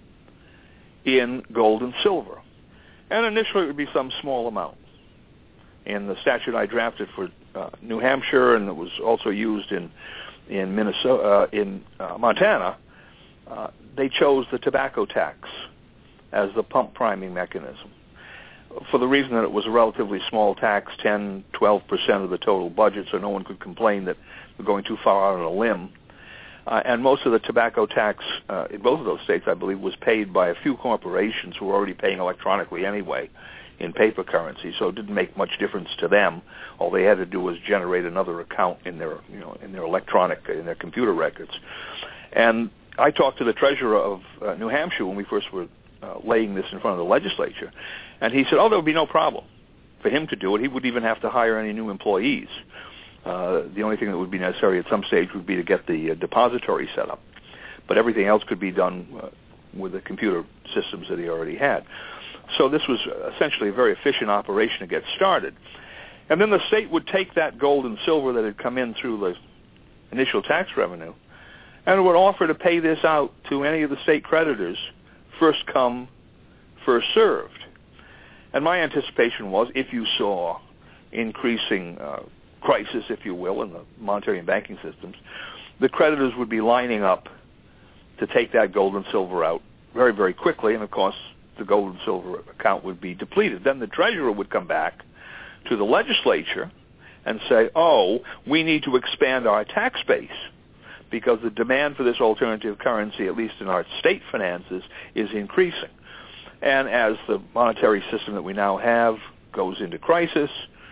in gold and silver. And initially it would be some small amount. In the statute I drafted for uh, New Hampshire, and it was also used in in Minnesota, uh, in uh, Montana, uh, they chose the tobacco tax as the pump priming mechanism, for the reason that it was a relatively small tax, ten, twelve percent of the total budget, so no one could complain that we're going too far out on a limb. Uh, and most of the tobacco tax uh, in both of those states, I believe, was paid by a few corporations who were already paying electronically anyway in paper currency, so it didn't make much difference to them. All they had to do was generate another account in their, you know, in their electronic, in their computer records. And I talked to the treasurer of uh, New Hampshire when we first were uh, laying this in front of the legislature, and he said, oh, there would be no problem for him to do it. He wouldn't even have to hire any new employees. Uh, the only thing that would be necessary at some stage would be to get the uh, depository set up. But everything else could be done uh, with the computer systems that he already had. So this was essentially a very efficient operation to get started. And then the state would take that gold and silver that had come in through the initial tax revenue and it would offer to pay this out to any of the state creditors, first come, first served. And my anticipation was, if you saw increasing uh, crisis, if you will, in the monetary and banking systems, the creditors would be lining up to take that gold and silver out very, very quickly, and of course the gold and silver account would be depleted. Then the treasurer would come back to the legislature and say, oh, we need to expand our tax base because the demand for this alternative currency, at least in our state finances, is increasing. And as the monetary system that we now have goes into crisis,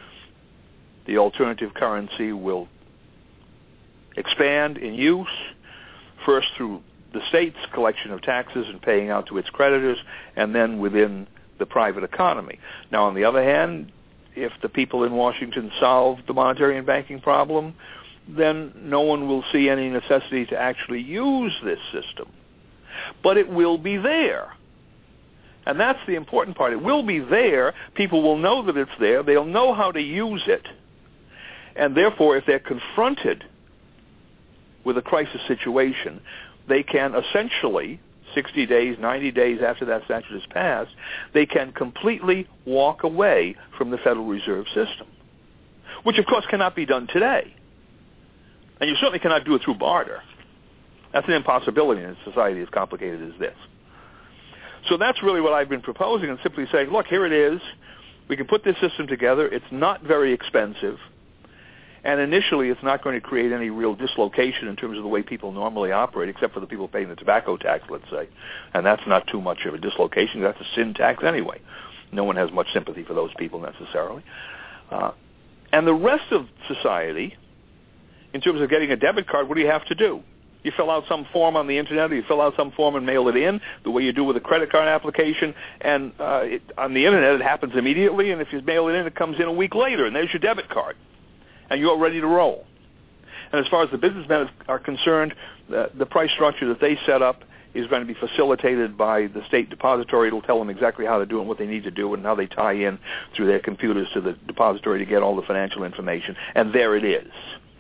the alternative currency will expand in use, first through the state's collection of taxes and paying out to its creditors, and then within the private economy. Now, on the other hand, if the people in Washington solve the monetary and banking problem, then no one will see any necessity to actually use this system. But it will be there. And that's the important part. It will be there. People will know that it's there. They'll know how to use it. And therefore, if they're confronted with a crisis situation, they can essentially, sixty days, ninety days after that statute is passed, they can completely walk away from the Federal Reserve System, which of course cannot be done today. And you certainly cannot do it through barter. That's an impossibility in a society as complicated as this. So that's really what I've been proposing, and simply saying, look, here it is. We can put this system together. It's not very expensive. And initially, it's not going to create any real dislocation in terms of the way people normally operate, except for the people paying the tobacco tax, let's say. And that's not too much of a dislocation. That's a sin tax anyway. No one has much sympathy for those people necessarily. Uh, and the rest of society, in terms of getting a debit card, what do you have to do? You fill out some form on the Internet, or you fill out some form and mail it in, the way you do with a credit card application. And uh, it, on the Internet, it happens immediately, and if you mail it in, it comes in a week later, and there's your debit card. And you're ready to roll. And as far as the businessmen are concerned, the, the price structure that they set up is going to be facilitated by the state depository. It'll tell them exactly how to do it and what they need to do and how they tie in through their computers to the depository to get all the financial information. And there it is.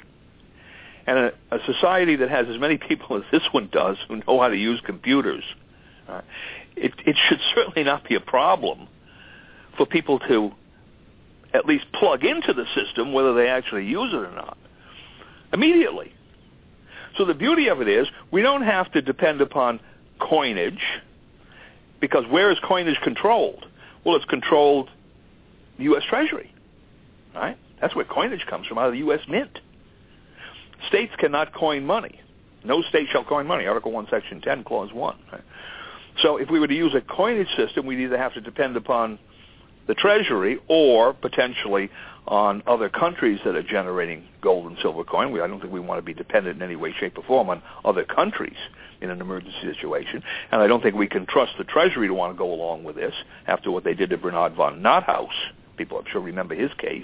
And a, a society that has as many people as this one does who know how to use computers, uh, it, it should certainly not be a problem for people to at least plug into the system, whether they actually use it or not, immediately. So the beauty of it is we don't have to depend upon coinage, because where is coinage controlled? Well, it's controlled the U S Treasury, right? That's where coinage comes from, out of the U S Mint. States cannot coin money. No state shall coin money, Article one, Section ten, Clause one. Right? So if we were to use a coinage system, we'd either have to depend upon the Treasury or potentially on other countries that are generating gold and silver coin. We, I don't think we want to be dependent in any way, shape, or form on other countries in an emergency situation. And I don't think we can trust the Treasury to want to go along with this after what they did to Bernard von Nothaus. People, I'm sure, remember his case.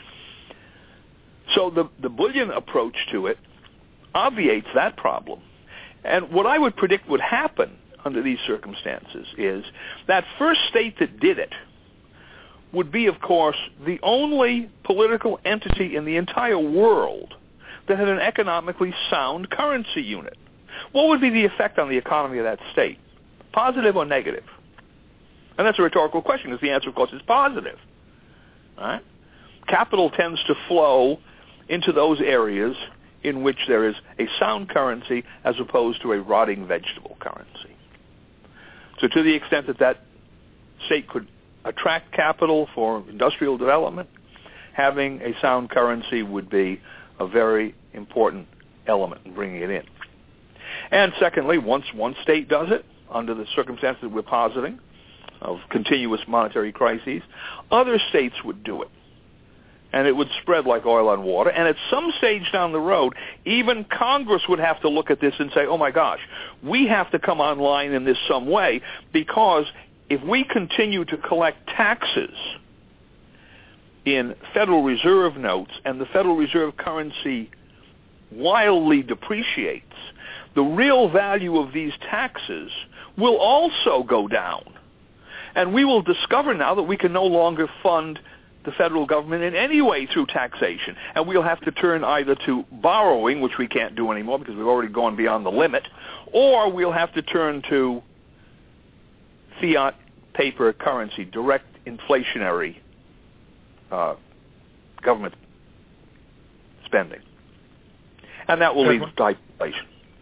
So the, the bullion approach to it obviates that problem. And what I would predict would happen under these circumstances is that first state that did it would be, of course, the only political entity in the entire world that had an economically sound currency unit. What would be the effect on the economy of that state? Positive or negative? And that's a rhetorical question, because the answer, of course, is positive. All right? Capital tends to flow into those areas in which there is a sound currency as opposed to a rotting vegetable currency. So to the extent that that state could attract capital for industrial development, having a sound currency would be a very important element in bringing it in. And secondly, once one state does it, under the circumstances that we're positing of continuous monetary crises, other states would do it. And it would spread like oil on water. And at some stage down the road, even Congress would have to look at this and say, oh my gosh, we have to come online in this some way, because if we continue to collect taxes in Federal Reserve notes and the Federal Reserve currency wildly depreciates, the real value of these taxes will also go down. And we will discover now that we can no longer fund the federal government in any way through taxation. And we'll have to turn either to borrowing, which we can't do anymore because we've already gone beyond the limit, or we'll have to turn to fiat paper currency, direct inflationary uh, government spending. And that will lead to inflation.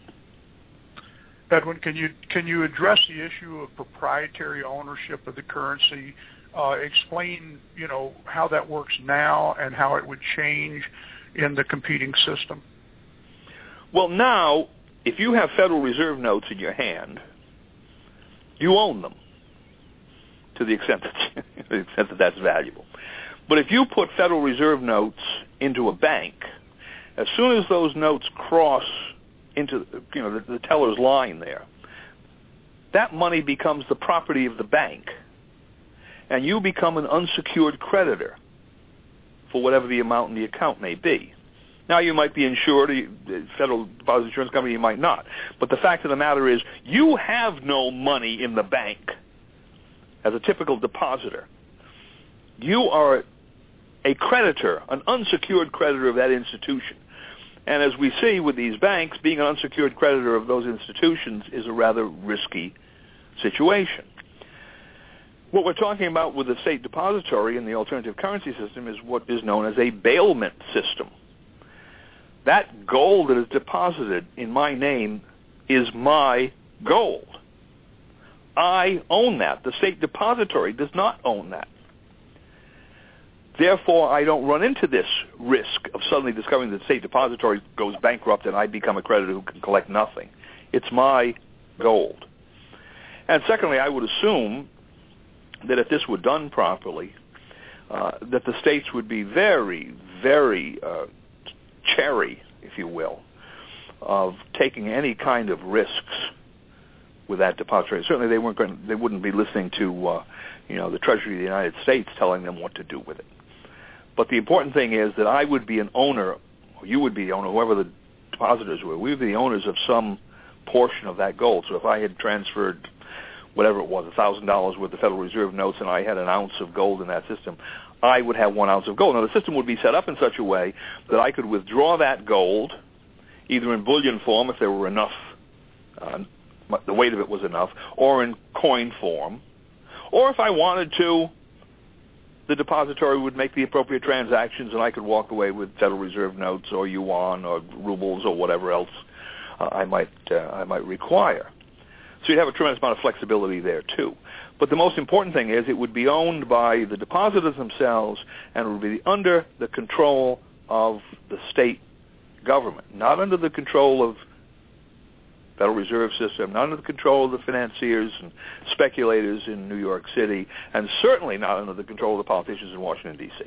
Edwin, can you can you address the issue of proprietary ownership of the currency? Uh, explain, you know, how that works now and how it would change in the competing system. Well, now, if you have Federal Reserve notes in your hand, you own them to the extent that, to the extent that that's valuable. But if you put Federal Reserve notes into a bank, as soon as those notes cross into, you know, the, the teller's line there, that money becomes the property of the bank, and you become an unsecured creditor for whatever the amount in the account may be. Now, you might be insured, the Federal Deposit Insurance Company, you might not. But the fact of the matter is, you have no money in the bank as a typical depositor. You are a creditor, an unsecured creditor of that institution. And as we see with these banks, being an unsecured creditor of those institutions is a rather risky situation. What we're talking about with the state depository and the alternative currency system is what is known as a bailment system. That gold that is deposited in my name is my gold. I own that. The state depository does not own that. Therefore, I don't run into this risk of suddenly discovering that the state depository goes bankrupt and I become a creditor who can collect nothing. It's my gold. And secondly, I would assume that if this were done properly, uh, that the states would be very, very uh, chary, if you will, of taking any kind of risks with that depository. Certainly, they weren't going. They wouldn't be listening to, uh, you know, the Treasury of the United States telling them what to do with it. But the important thing is that I would be an owner, or you would be the owner, whoever the depositors were. We would be the owners of some portion of that gold. So if I had transferred whatever it was, one thousand dollars worth of Federal Reserve notes, and I had an ounce of gold in that system, I would have one ounce of gold. Now, the system would be set up in such a way that I could withdraw that gold, either in bullion form, if there were enough, uh, the weight of it was enough, or in coin form. Or if I wanted to, the depository would make the appropriate transactions, and I could walk away with Federal Reserve notes or yuan or rubles or whatever else uh, I might uh, I might require. So you'd have a tremendous amount of flexibility there, too. But the most important thing is it would be owned by the depositors themselves, and it would be under the control of the state government, not under the control of Federal Reserve System, not under the control of the financiers and speculators in New York City, and certainly not under the control of the politicians in Washington, D C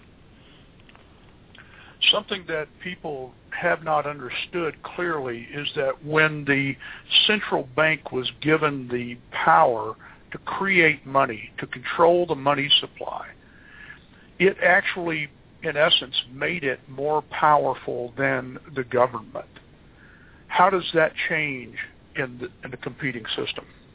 Something that people have not understood clearly is that when the central bank was given the power to create money, to control the money supply, it actually, in essence, made it more powerful than the government. How does that change in the, in the competing system?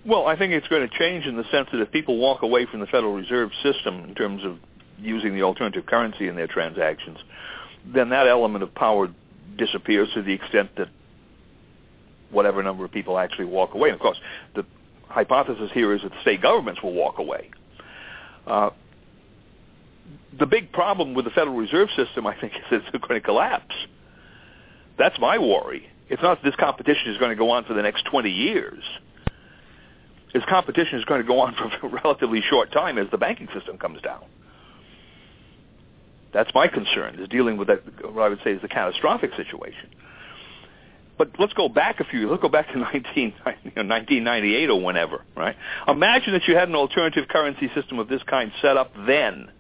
Well, I think it's going to change in the sense that if people walk away from the Federal Reserve System in terms of using the alternative currency in their transactions, then that element of power disappears to the extent that whatever number of people actually walk away. And of course, the hypothesis here is that state governments will walk away. Uh, the big problem with the Federal Reserve System, I think, is that it's going to collapse. That's my worry. It's not that this competition is going to go on for the next twenty years. This competition is going to go on for a relatively short time as the banking system comes down. That's my concern, is dealing with that, what I would say is the catastrophic situation. But let's go back a few years. Let's go back to nineteen, you know, nineteen ninety-eight or whenever, right? Imagine that you had an alternative currency system of this kind set up then.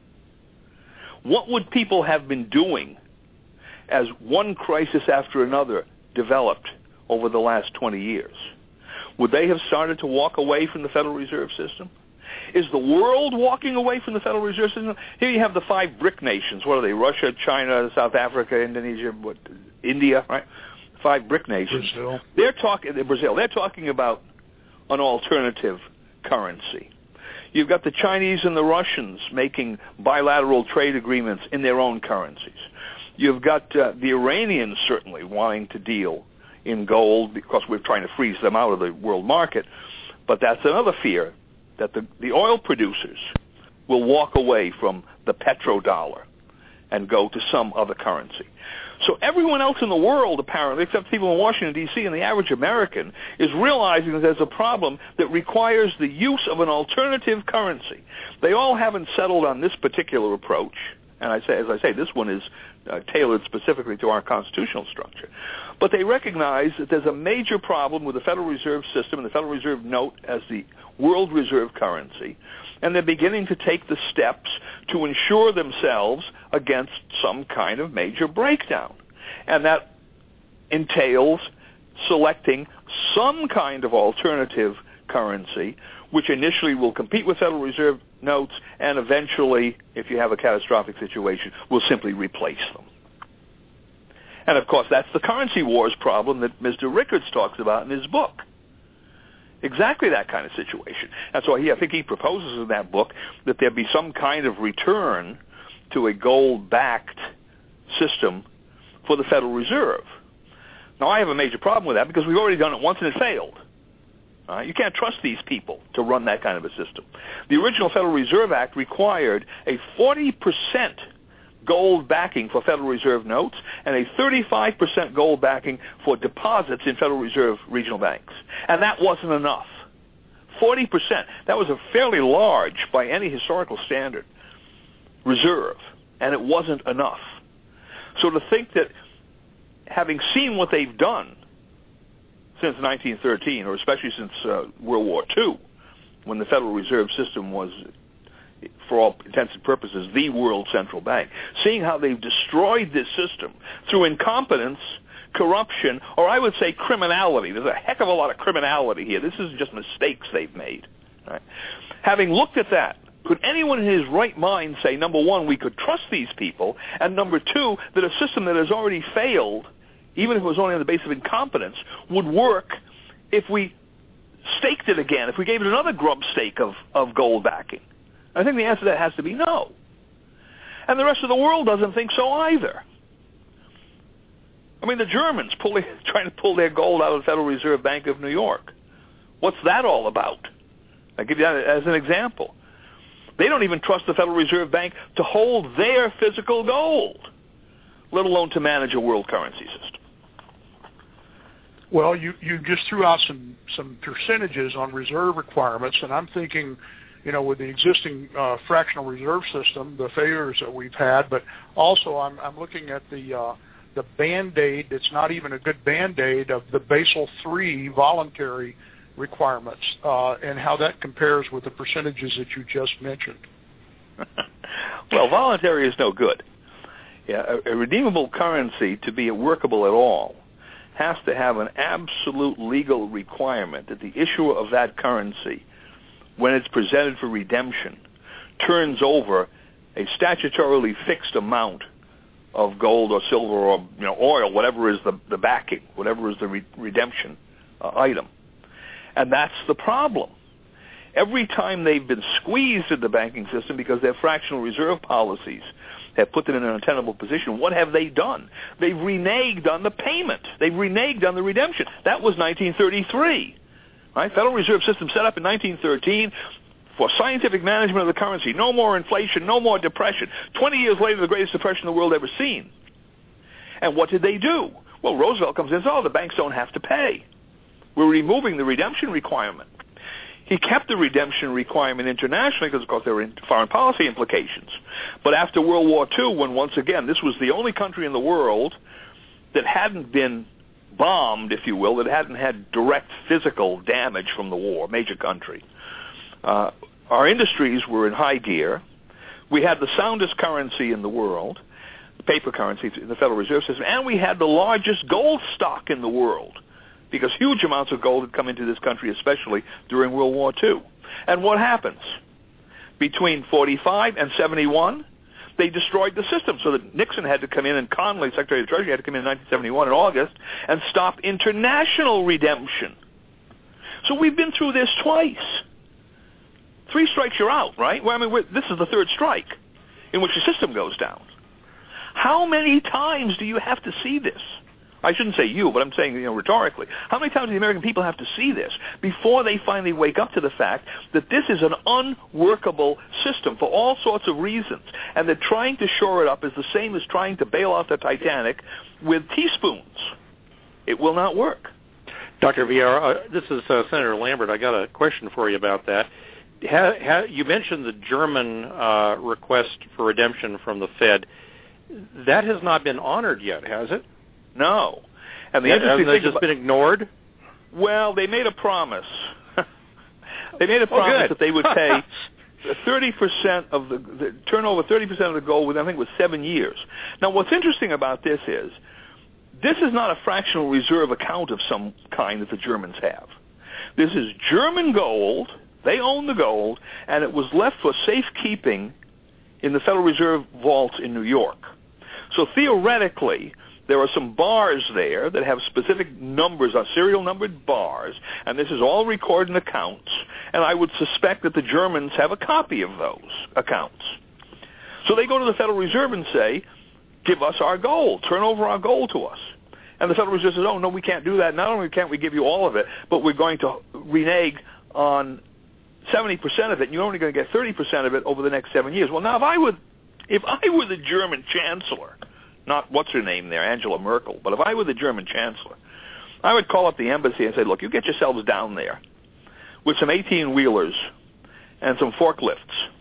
What would people have been doing as one crisis after another developed over the last twenty years? Would they have started to walk away from the Federal Reserve System? Is the world walking away from the Federal Reserve System? Here you have the five BRIC nations. What are they? Russia, China, South Africa, Indonesia, what, India, right? Five BRIC nations. Brazil. They're talking Brazil. They're talking about an alternative currency. You've got the Chinese and the Russians making bilateral trade agreements in their own currencies. You've got uh, the Iranians certainly wanting to deal in gold because we're trying to freeze them out of the world market. But that's another fear, that the, the oil producers will walk away from the petrodollar and go to some other currency. So everyone else in the world, apparently, except people in Washington, D C, and the average American, is realizing that there's a problem that requires the use of an alternative currency. They all haven't settled on this particular approach. And I say, as I say, this one is uh, tailored specifically to our constitutional structure. But they recognize that there's a major problem with the Federal Reserve System and the Federal Reserve note as the world reserve currency, and they're beginning to take the steps to insure themselves against some kind of major breakdown. And that entails selecting some kind of alternative currency, which initially will compete with Federal Reserve notes and eventually, if you have a catastrophic situation, will simply replace them. And of course, that's the currency wars problem that Mister Rickards talks about in his book. Exactly that kind of situation. And so he, I think he proposes in that book that there be some kind of return to a gold-backed system for the Federal Reserve. Now, I have a major problem with that because we've already done it once and it failed. Uh, you can't trust these people to run that kind of a system. The original Federal Reserve Act required a forty percent gold backing for Federal Reserve notes and a thirty-five percent gold backing for deposits in Federal Reserve regional banks. And that wasn't enough. forty percent. That was a fairly large, by any historical standard, reserve. And it wasn't enough. So to think that having seen what they've done since nineteen thirteen, or especially since uh, World War Two, when the Federal Reserve System was, for all intents and purposes, the world central bank, seeing how they've destroyed this system through incompetence, corruption, or I would say criminality. There's a heck of a lot of criminality here. This isn't just mistakes they've made. Right? Having looked at that, could anyone in his right mind say, number one, we could trust these people, and number two, that a system that has already failed, even if it was only on the basis of incompetence, would work if we staked it again, if we gave it another grub stake of, of gold backing? I think the answer to that has to be no. And the rest of the world doesn't think so either. I mean, the Germans pulling, trying to pull their gold out of the Federal Reserve Bank of New York. What's that all about? I'll give you that as an example. They don't even trust the Federal Reserve Bank to hold their physical gold, let alone to manage a world currency system. Well, you, you just threw out some, some percentages on reserve requirements, and I'm thinking, you know, with the existing uh, fractional reserve system, the failures that we've had, but also I'm, I'm looking at the uh, the Band-Aid that's not even a good Band-Aid of the Basel three voluntary requirements uh, and how that compares with the percentages that you just mentioned. Well, voluntary is no good. Yeah, a, a redeemable currency, to be workable at all, has to have an absolute legal requirement that the issuer of that currency, when it's presented for redemption, turns over a statutorily fixed amount of gold or silver or, you know, oil, whatever is the, the backing, whatever is the re- redemption uh, item. And that's the problem. Every time they've been squeezed in the banking system because their fractional reserve policies have put them in an untenable position, what have they done? They've reneged on the payment. They've reneged on the redemption. That was nineteen thirty-three. Right? Federal Reserve System set up in nineteen thirteen for scientific management of the currency. No more inflation, no more depression. Twenty years later, the greatest depression the world ever seen. And what did they do? Well, Roosevelt comes in and says, oh, the banks don't have to pay. We're removing the redemption requirement. He kept the redemption requirement internationally because, of course, there were foreign policy implications. But after World War Two, when once again this was the only country in the world that hadn't been bombed, if you will, that hadn't had direct physical damage from the war, major country, uh, our industries were in high gear. We had the soundest currency in the world, paper currency in the Federal Reserve System, and we had the largest gold stock in the world, because huge amounts of gold had come into this country, especially during World War Two. And what happens? Between forty-five and seventy-one, they destroyed the system, so that Nixon had to come in, and Connolly, Secretary of the Treasury, had to come in in nineteen seventy-one in August and stop international redemption. So we've been through this twice. Three strikes, you're out, right? Well, I mean, we're, this is the third strike in which the system goes down. How many times do you have to see this? I shouldn't say you, but I'm saying, you know, rhetorically. How many times do the American people have to see this before they finally wake up to the fact that this is an unworkable system for all sorts of reasons, and that trying to shore it up is the same as trying to bail out the Titanic with teaspoons? It will not work. Doctor Vieira, uh, this is uh, Senator Lambert. I got a question for you about that. Ha, ha, you mentioned the German uh, request for redemption from the Fed. That has not been honored yet, has it? No. And the yeah, interesting hasn't thing it just about, been ignored? Well, they made a promise. They made a promise oh, that they would pay thirty percent of the, the turnover, thirty percent of the gold within, I think it was seven years. Now, what's interesting about this is, this is not a fractional reserve account of some kind that the Germans have. This is German gold. They own the gold, and it was left for safekeeping in the Federal Reserve vaults in New York. So theoretically, there are some bars there that have specific numbers, are serial numbered bars, and this is all recorded in accounts, and I would suspect that the Germans have a copy of those accounts. So they go to the Federal Reserve and say, give us our gold, turn over our gold to us. And the Federal Reserve says, oh, no, we can't do that. Not only can't we give you all of it, but we're going to renege on seventy percent of it, and you're only going to get thirty percent of it over the next seven years. Well, now, if I were, if I were the German chancellor, not what's her name there, Angela Merkel, but if I were the German chancellor, I would call up the embassy and say, look, you get yourselves down there with some eighteen-wheelers and some forklifts,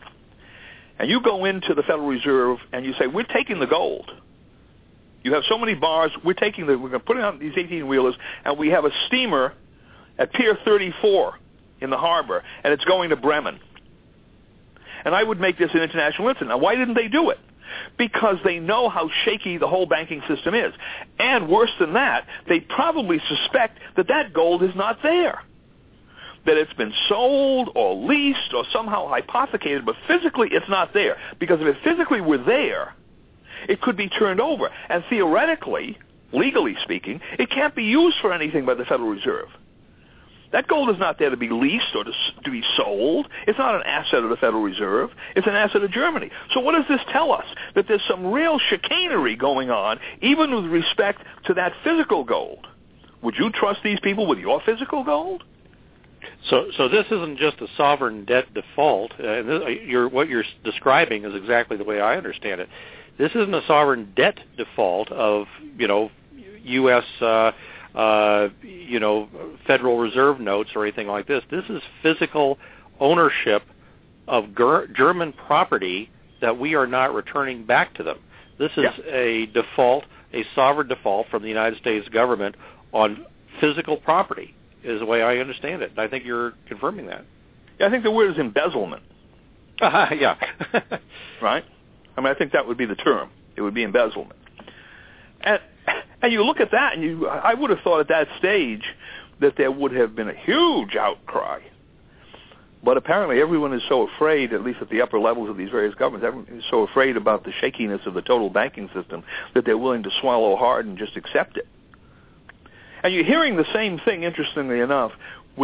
and you go into the Federal Reserve and you say, we're taking the gold. You have so many bars, we're taking the, we're going to put it on these eighteen-wheelers, and we have a steamer at Pier thirty-four in the harbor, and it's going to Bremen. And I would make this an international incident. Now, why didn't they do it? Because they know how shaky the whole banking system is. And worse than that, they probably suspect that that gold is not there, that it's been sold or leased or somehow hypothecated, but physically it's not there. Because if it physically were there, it could be turned over. And theoretically, legally speaking, it can't be used for anything by the Federal Reserve. That gold is not there to be leased or to, to be sold. It's not an asset of the Federal Reserve. It's an asset of Germany. So what does this tell us? That there's some real chicanery going on, even with respect to that physical gold. Would you trust these people with your physical gold? So, so this isn't just a sovereign debt default. Uh, this, you're, what you're describing is exactly the way I understand it. This isn't a sovereign debt default of, you know, U S Uh, Uh, you know, Federal Reserve notes or anything like this. This is physical ownership of ger- German property that we are not returning back to them. This is yeah. a default, a sovereign default from the United States government on physical property, is the way I understand it. And I think you're confirming that. Yeah, I think the word is embezzlement. Uh, yeah. Right? I mean, I think that would be the term. It would be embezzlement. And And you look at that, and you, I would have thought at that stage that there would have been a huge outcry. But apparently everyone is so afraid, at least at the upper levels of these various governments, everyone is so afraid about the shakiness of the total banking system that they're willing to swallow hard and just accept it. And you're hearing the same thing, interestingly enough, with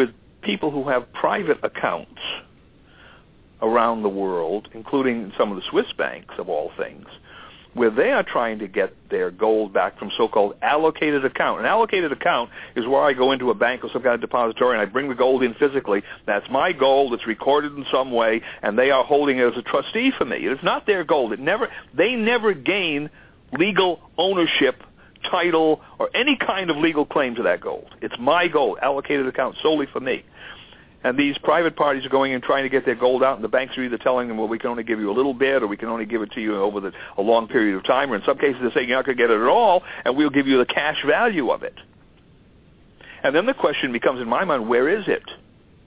people who have private accounts around the world, including some of the Swiss banks of all things, where they are trying to get their gold back from so-called allocated account. An allocated account is where I go into a bank or some kind of depository and I bring the gold in physically. That's my gold. It's recorded in some way, and they are holding it as a trustee for me. It's not their gold. It never. They never gain legal ownership, title, or any kind of legal claim to that gold. It's my gold, allocated account solely for me. And these private parties are going and trying to get their gold out, and the banks are either telling them, well, we can only give you a little bit, or we can only give it to you over the, a long period of time, or in some cases they're saying you're not going to get it at all, and we'll give you the cash value of it. And then the question becomes, in my mind, where is it?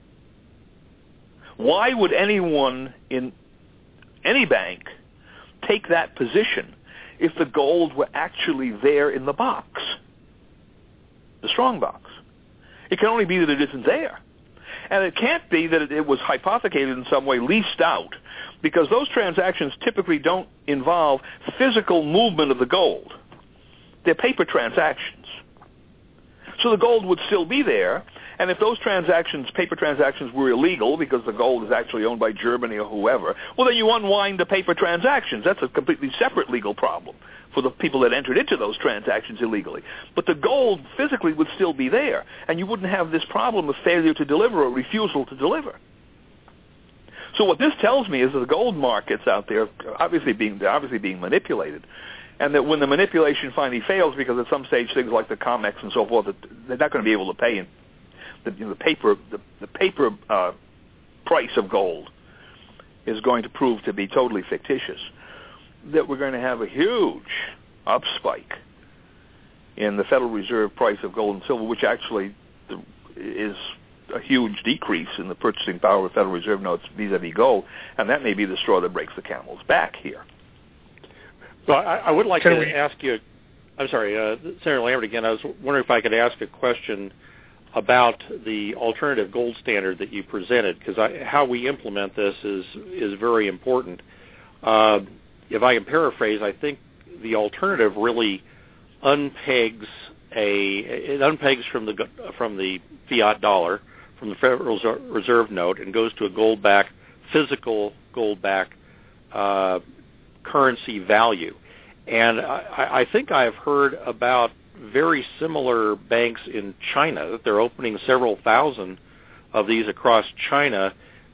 Why would anyone in any bank take that position if the gold were actually there in the box, the strong box? It can only be that it isn't there. And it can't be that it was hypothecated in some way, leased out, because those transactions typically don't involve physical movement of the gold. They're paper transactions. So the gold would still be there, and if those transactions, paper transactions, were illegal because the gold is actually owned by Germany or whoever, well, then you unwind the paper transactions. That's a completely separate legal problem for the people that entered into those transactions illegally. But the gold physically would still be there, and you wouldn't have this problem of failure to deliver or refusal to deliver. So what this tells me is that the gold markets out there are obviously being, they're obviously being manipulated, and that when the manipulation finally fails, because at some stage things like the COMEX and so forth, they're not going to be able to pay in the, you know, the paper, the, the paper uh, price of gold is going to prove to be totally fictitious, that we're going to have a huge upspike in the Federal Reserve price of gold and silver, which actually is a huge decrease in the purchasing power of Federal Reserve notes vis-a-vis gold, and that may be the straw that breaks the camel's back here. Well, I, I would like Can to we... ask you, I'm sorry, uh, Senator Lambert again, I was wondering if I could ask a question about the alternative gold standard that you presented, because how we implement this is, is very important. Uh, if I can paraphrase, I think the alternative really unpegs a it unpegs from the from the fiat dollar, from the Federal Reserve note, and goes to a gold-backed, physical gold-backed uh, currency value. And I, I think I've heard about very similar banks in China, that they're opening several thousand of these across China,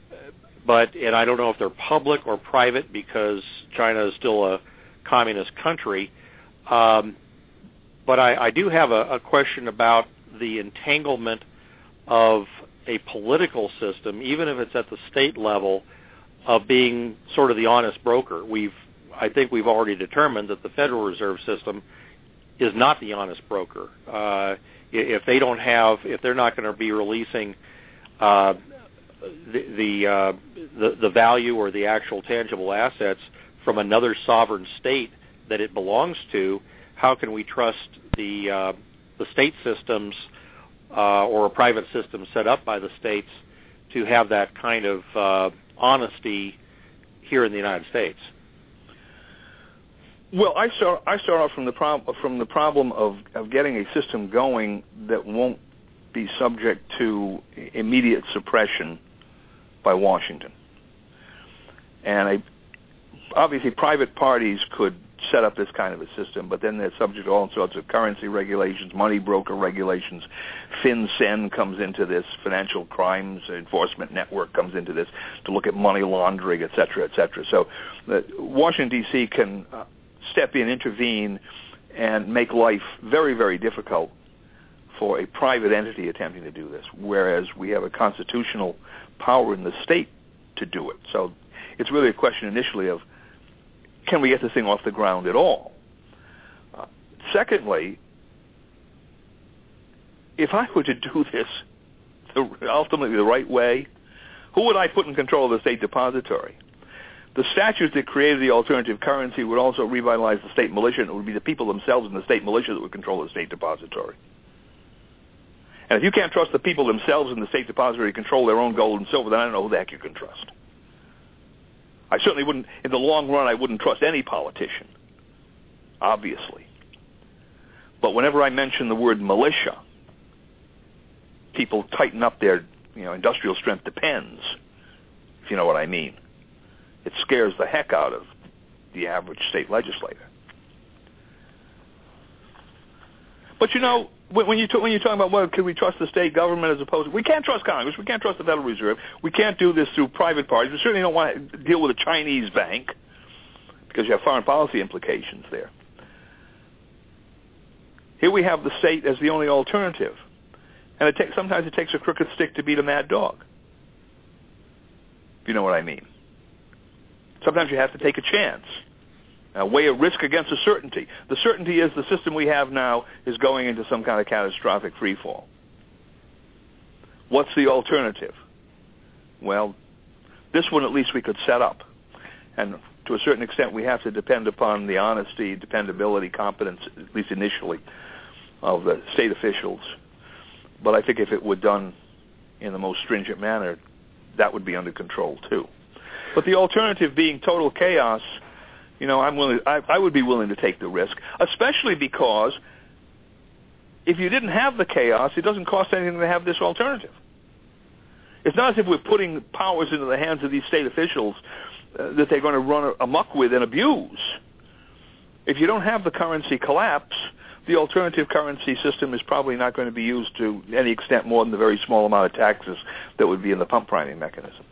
but, and I don't know if they're public or private because China is still a communist country, um, but I, I do have a, a question about the entanglement of a political system, even if it's at the state level, of being sort of the honest broker. We've, I think we've already determined that the Federal Reserve System is not the honest broker. Uh, if they don't have, if they're not going to be releasing uh, the the, uh, the the value or the actual tangible assets from another sovereign state that it belongs to, how can we trust the uh, the state systems uh, or a private system set up by the states to have that kind of uh, honesty here in the United States? Well, I start I start off from the prob- from the problem of, of getting a system going that won't be subject to immediate suppression by Washington. And I, obviously, private parties could set up this kind of a system, but then they're subject to all sorts of currency regulations, money broker regulations. FinCEN comes into this, Financial Crimes Enforcement Network comes into this to look at money laundering, et cetera, et cetera. So uh, Washington, D C can uh, step in, intervene, and make life very, very difficult for a private entity attempting to do this, whereas we have a constitutional power in the state to do it. So it's really a question initially of, can we get this thing off the ground at all? Uh, secondly, if I were to do this the, ultimately the right way, who would I put in control of the state depository? The statutes that created the alternative currency would also revitalize the state militia, and it would be the people themselves in the state militia that would control the state depository. And if you can't trust the people themselves in the state depository to control their own gold and silver, then I don't know who the heck you can trust. I certainly wouldn't, in the long run, I wouldn't trust any politician, obviously. But whenever I mention the word militia, people tighten up their you know, industrial strength depends, if you know what I mean. It scares the heck out of the average state legislator. But you know, when you when you're talking about, well, can we trust the state government as opposed to, we can't trust Congress, we can't trust the Federal Reserve, we can't do this through private parties, we certainly don't want to deal with a Chinese bank because you have foreign policy implications there. Here we have the state as the only alternative, and it takes sometimes it takes a crooked stick to beat a mad dog. If you know what I mean. Sometimes you have to take a chance. Uh, weigh a risk against a certainty. The certainty is the system we have now is going into some kind of catastrophic freefall. What's the alternative? Well, this one at least we could set up. And to a certain extent we have to depend upon the honesty, dependability, competence, at least initially, of the state officials. But I think if it were done in the most stringent manner, that would be under control too. But the alternative being total chaos, you know, I'm willing. I, I would be willing to take the risk, especially because if you didn't have the chaos, it doesn't cost anything to have this alternative. It's not as if we're putting powers into the hands of these state officials uh, that they're going to run amok with and abuse. If you don't have the currency collapse, the alternative currency system is probably not going to be used to any extent more than the very small amount of taxes that would be in the pump priming mechanism.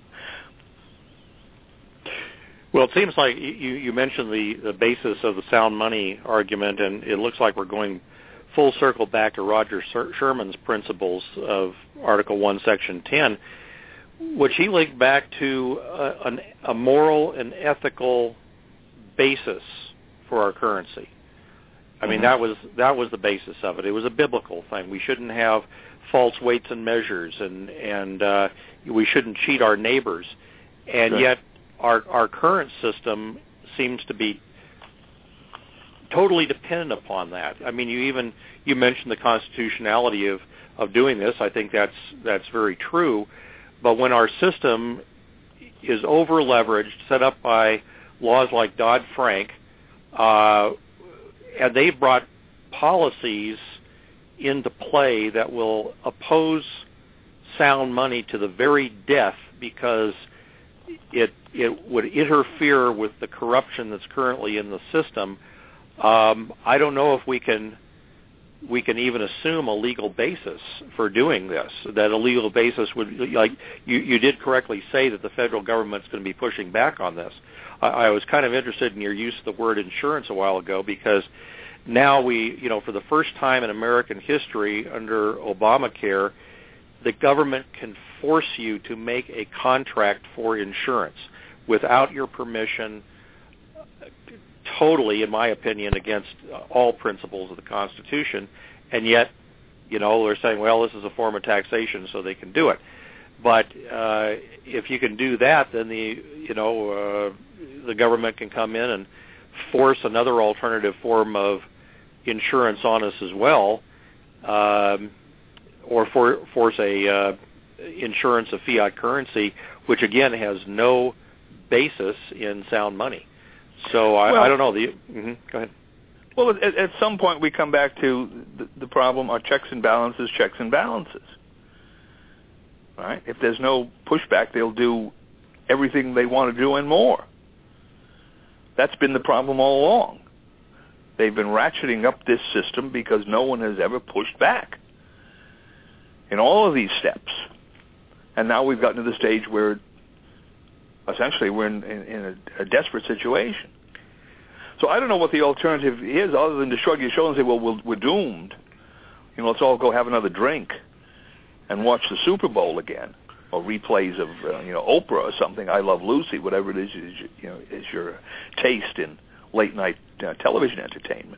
Well, it seems like you, you mentioned the, the basis of the sound money argument, and it looks like we're going full circle back to Roger Sherman's principles of Article one, Section ten, which he linked back to a, an, a moral and ethical basis for our currency. I mean, mm-hmm. that was that was the basis of it. It was a biblical thing. We shouldn't have false weights and measures, and, and uh, we shouldn't cheat our neighbors. And sure. yet our our current system seems to be totally dependent upon that. I mean, you even you mentioned the constitutionality of, of doing this. I think that's that's very true. But when our system is over-leveraged, set up by laws like Dodd-Frank, uh, and they brought policies into play that will oppose sound money to the very death because it it would interfere with the corruption that's currently in the system. Um, I don't know if we can we can even assume a legal basis for doing this. That a legal basis would, like you, you did correctly say, that the federal government's going to be pushing back on this. I, I was kind of interested in your use of the word insurance a while ago, because now we, you know, for the first time in American history under Obamacare, the government can force you to make a contract for insurance without your permission, totally, in my opinion, against all principles of the Constitution. And yet, you know, they're saying, well, this is a form of taxation, so they can do it. But uh, if you can do that, then the, you know, uh, the government can come in and force another alternative form of insurance on us as well, um, or for, force a uh, insurance of fiat currency, which again has no basis in sound money. So I, well, I don't know. The, mm-hmm, go ahead. Well, at, at some point we come back to the, the problem: are checks and balances checks and balances? All right. If there's no pushback, they'll do everything they want to do and more. That's been the problem all along. They've been ratcheting up this system because no one has ever pushed back in all of these steps. And now we've gotten to the stage where essentially we're in, in, in a, a desperate situation. So I don't know what the alternative is other than to shrug your shoulders and say, well, we'll we're doomed. You know, let's all go have another drink and watch the Super Bowl again, or replays of, uh, you know, Oprah or something, I Love Lucy, whatever it is, is you know, is your taste in late-night uh, television entertainment.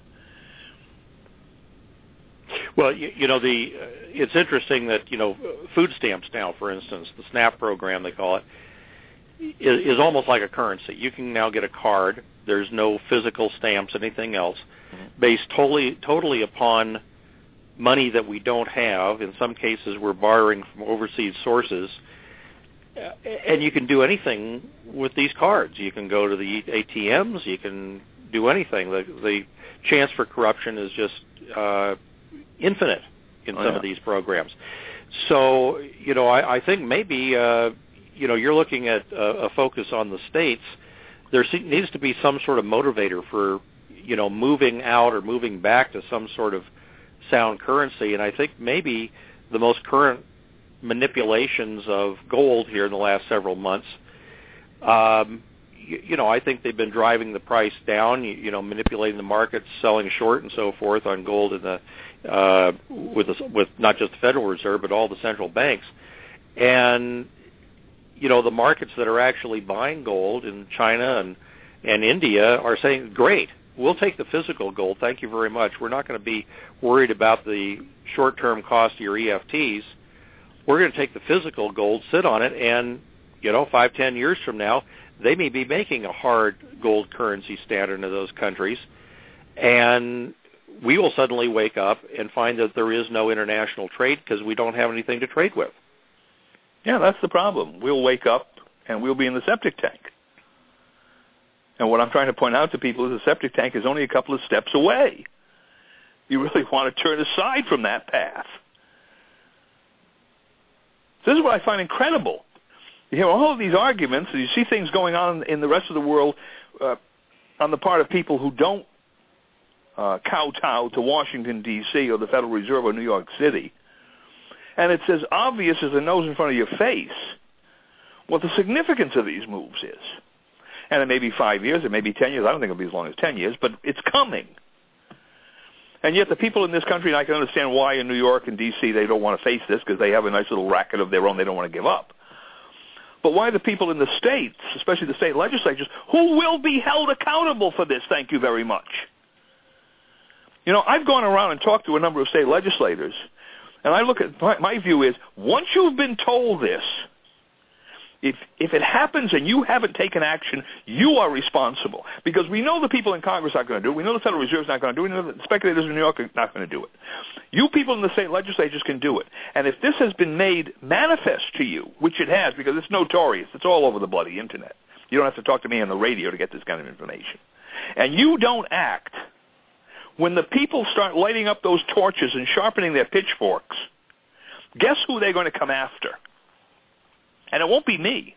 Well, you, you know, the uh, it's interesting that, you know, food stamps now, for instance, the SNAP program, they call it, is, is almost like a currency. You can now get a card. There's no physical stamps, anything else, mm-hmm. based totally, totally upon money that we don't have. In some cases, we're borrowing from overseas sources. And you can do anything with these cards. You can go to the A T Ms. You can do anything. The, the chance for corruption is just uh, infinite in some oh, yeah. of these programs. so, you know, I, I think maybe, uh, you know, you're looking at a, a focus on the states. There needs to be some sort of motivator for, you know, moving out or moving back to some sort of sound currency. And I think maybe the most current manipulations of gold here in the last several months, um, you, you know, I think they've been driving the price down, you, you know, manipulating the markets, selling short and so forth on gold in the, uh, with, the, with not just the Federal Reserve, but all the central banks. And, you know, the markets that are actually buying gold in China and, and India are saying, great, we'll take the physical gold. Thank you very much. We're not going to be worried about the short-term cost of your E F Ts. We're going to take the physical gold, sit on it, and, you know, five, ten years from now, they may be making a hard gold currency standard in those countries, and we will suddenly wake up and find that there is no international trade because we don't have anything to trade with. Yeah, that's the problem. We'll wake up and we'll be in the septic tank. And what I'm trying to point out to people is the septic tank is only a couple of steps away. You really want to turn aside from that path. This is what I find incredible. You hear all of these arguments, and you see things going on in the rest of the world uh, on the part of people who don't uh, kowtow to Washington, D C or the Federal Reserve or New York City. And it's as obvious as the nose in front of your face what the significance of these moves is. And it may be five years, it may be ten years. I don't think it'll be as long as ten years, but it's coming. And yet the people in this country, and I can understand why in New York and D C they don't want to face this because they have a nice little racket of their own they don't want to give up. But why the people in the states, especially the state legislatures, who will be held accountable for this, thank you very much. You know, I've gone around and talked to a number of state legislators, and I look at, my, my view is, once you've been told this, If if it happens and you haven't taken action, you are responsible. Because we know the people in Congress aren't going to do it. We know the Federal Reserve is not going to do it. We know the speculators in New York are not going to do it. You people in the state legislatures can do it. And if this has been made manifest to you, which it has because it's notorious, it's all over the bloody Internet. You don't have to talk to me on the radio to get this kind of information. And you don't act, when the people start lighting up those torches and sharpening their pitchforks, guess who they're going to come after? And it won't be me.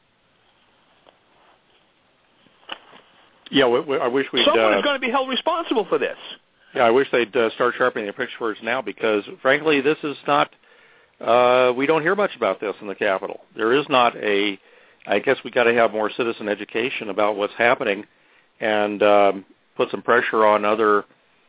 Yeah, we, we, I wish we'd... Someone uh, is going to be held responsible for this. Yeah, I wish they'd uh, start sharpening their pitchforks now because, frankly, this is not... Uh, we don't hear much about this in the Capitol. There is not a... I guess we got to have more citizen education about what's happening and um, put some pressure on other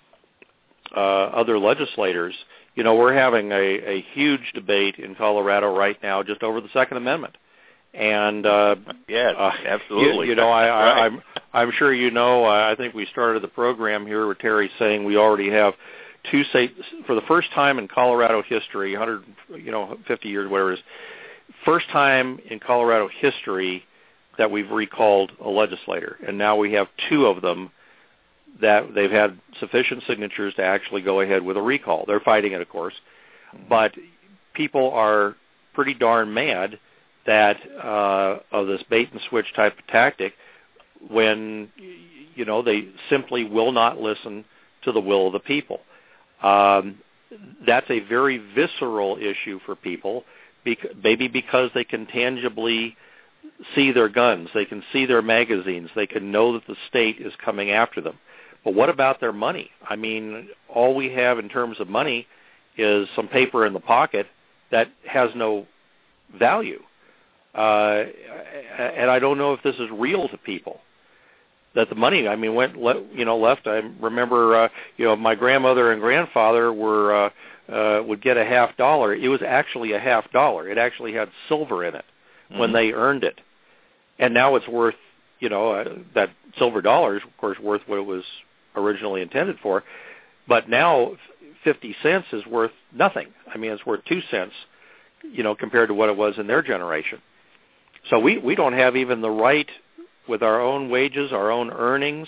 uh, other legislators. You know, we're having a, a huge debate in Colorado right now just over the Second Amendment. And uh, yes, uh, absolutely. You, you know, I, I, right. I'm I'm sure you know. Uh, I think we started the program here with Terry saying we already have two states for the first time in Colorado history, one hundred, you know, fifty years, whatever it is, first time in Colorado history that we've recalled a legislator, and now we have two of them that they've had sufficient signatures to actually go ahead with a recall. They're fighting it, of course, but people are pretty darn mad that uh, of this bait and switch type of tactic when, you know, they simply will not listen to the will of the people. Um, that's a very visceral issue for people, bec- maybe because they can tangibly see their guns, they can see their magazines, they can know that the state is coming after them. But what about their money? I mean, all we have in terms of money is some paper in the pocket that has no value. Uh, and I don't know if this is real to people. That the money, I mean, went, le- you know, left. I remember, uh, you know, my grandmother and grandfather were uh, uh, would get a half dollar. It was actually a half dollar. It actually had silver in it mm-hmm. when they earned it, and now it's worth, you know, uh, that silver dollar is, of course, worth what it was originally intended for. But now fifty cents is worth nothing. I mean, it's worth two cents, you know, compared to what it was in their generation. So we, we don't have even the right, with our own wages, our own earnings,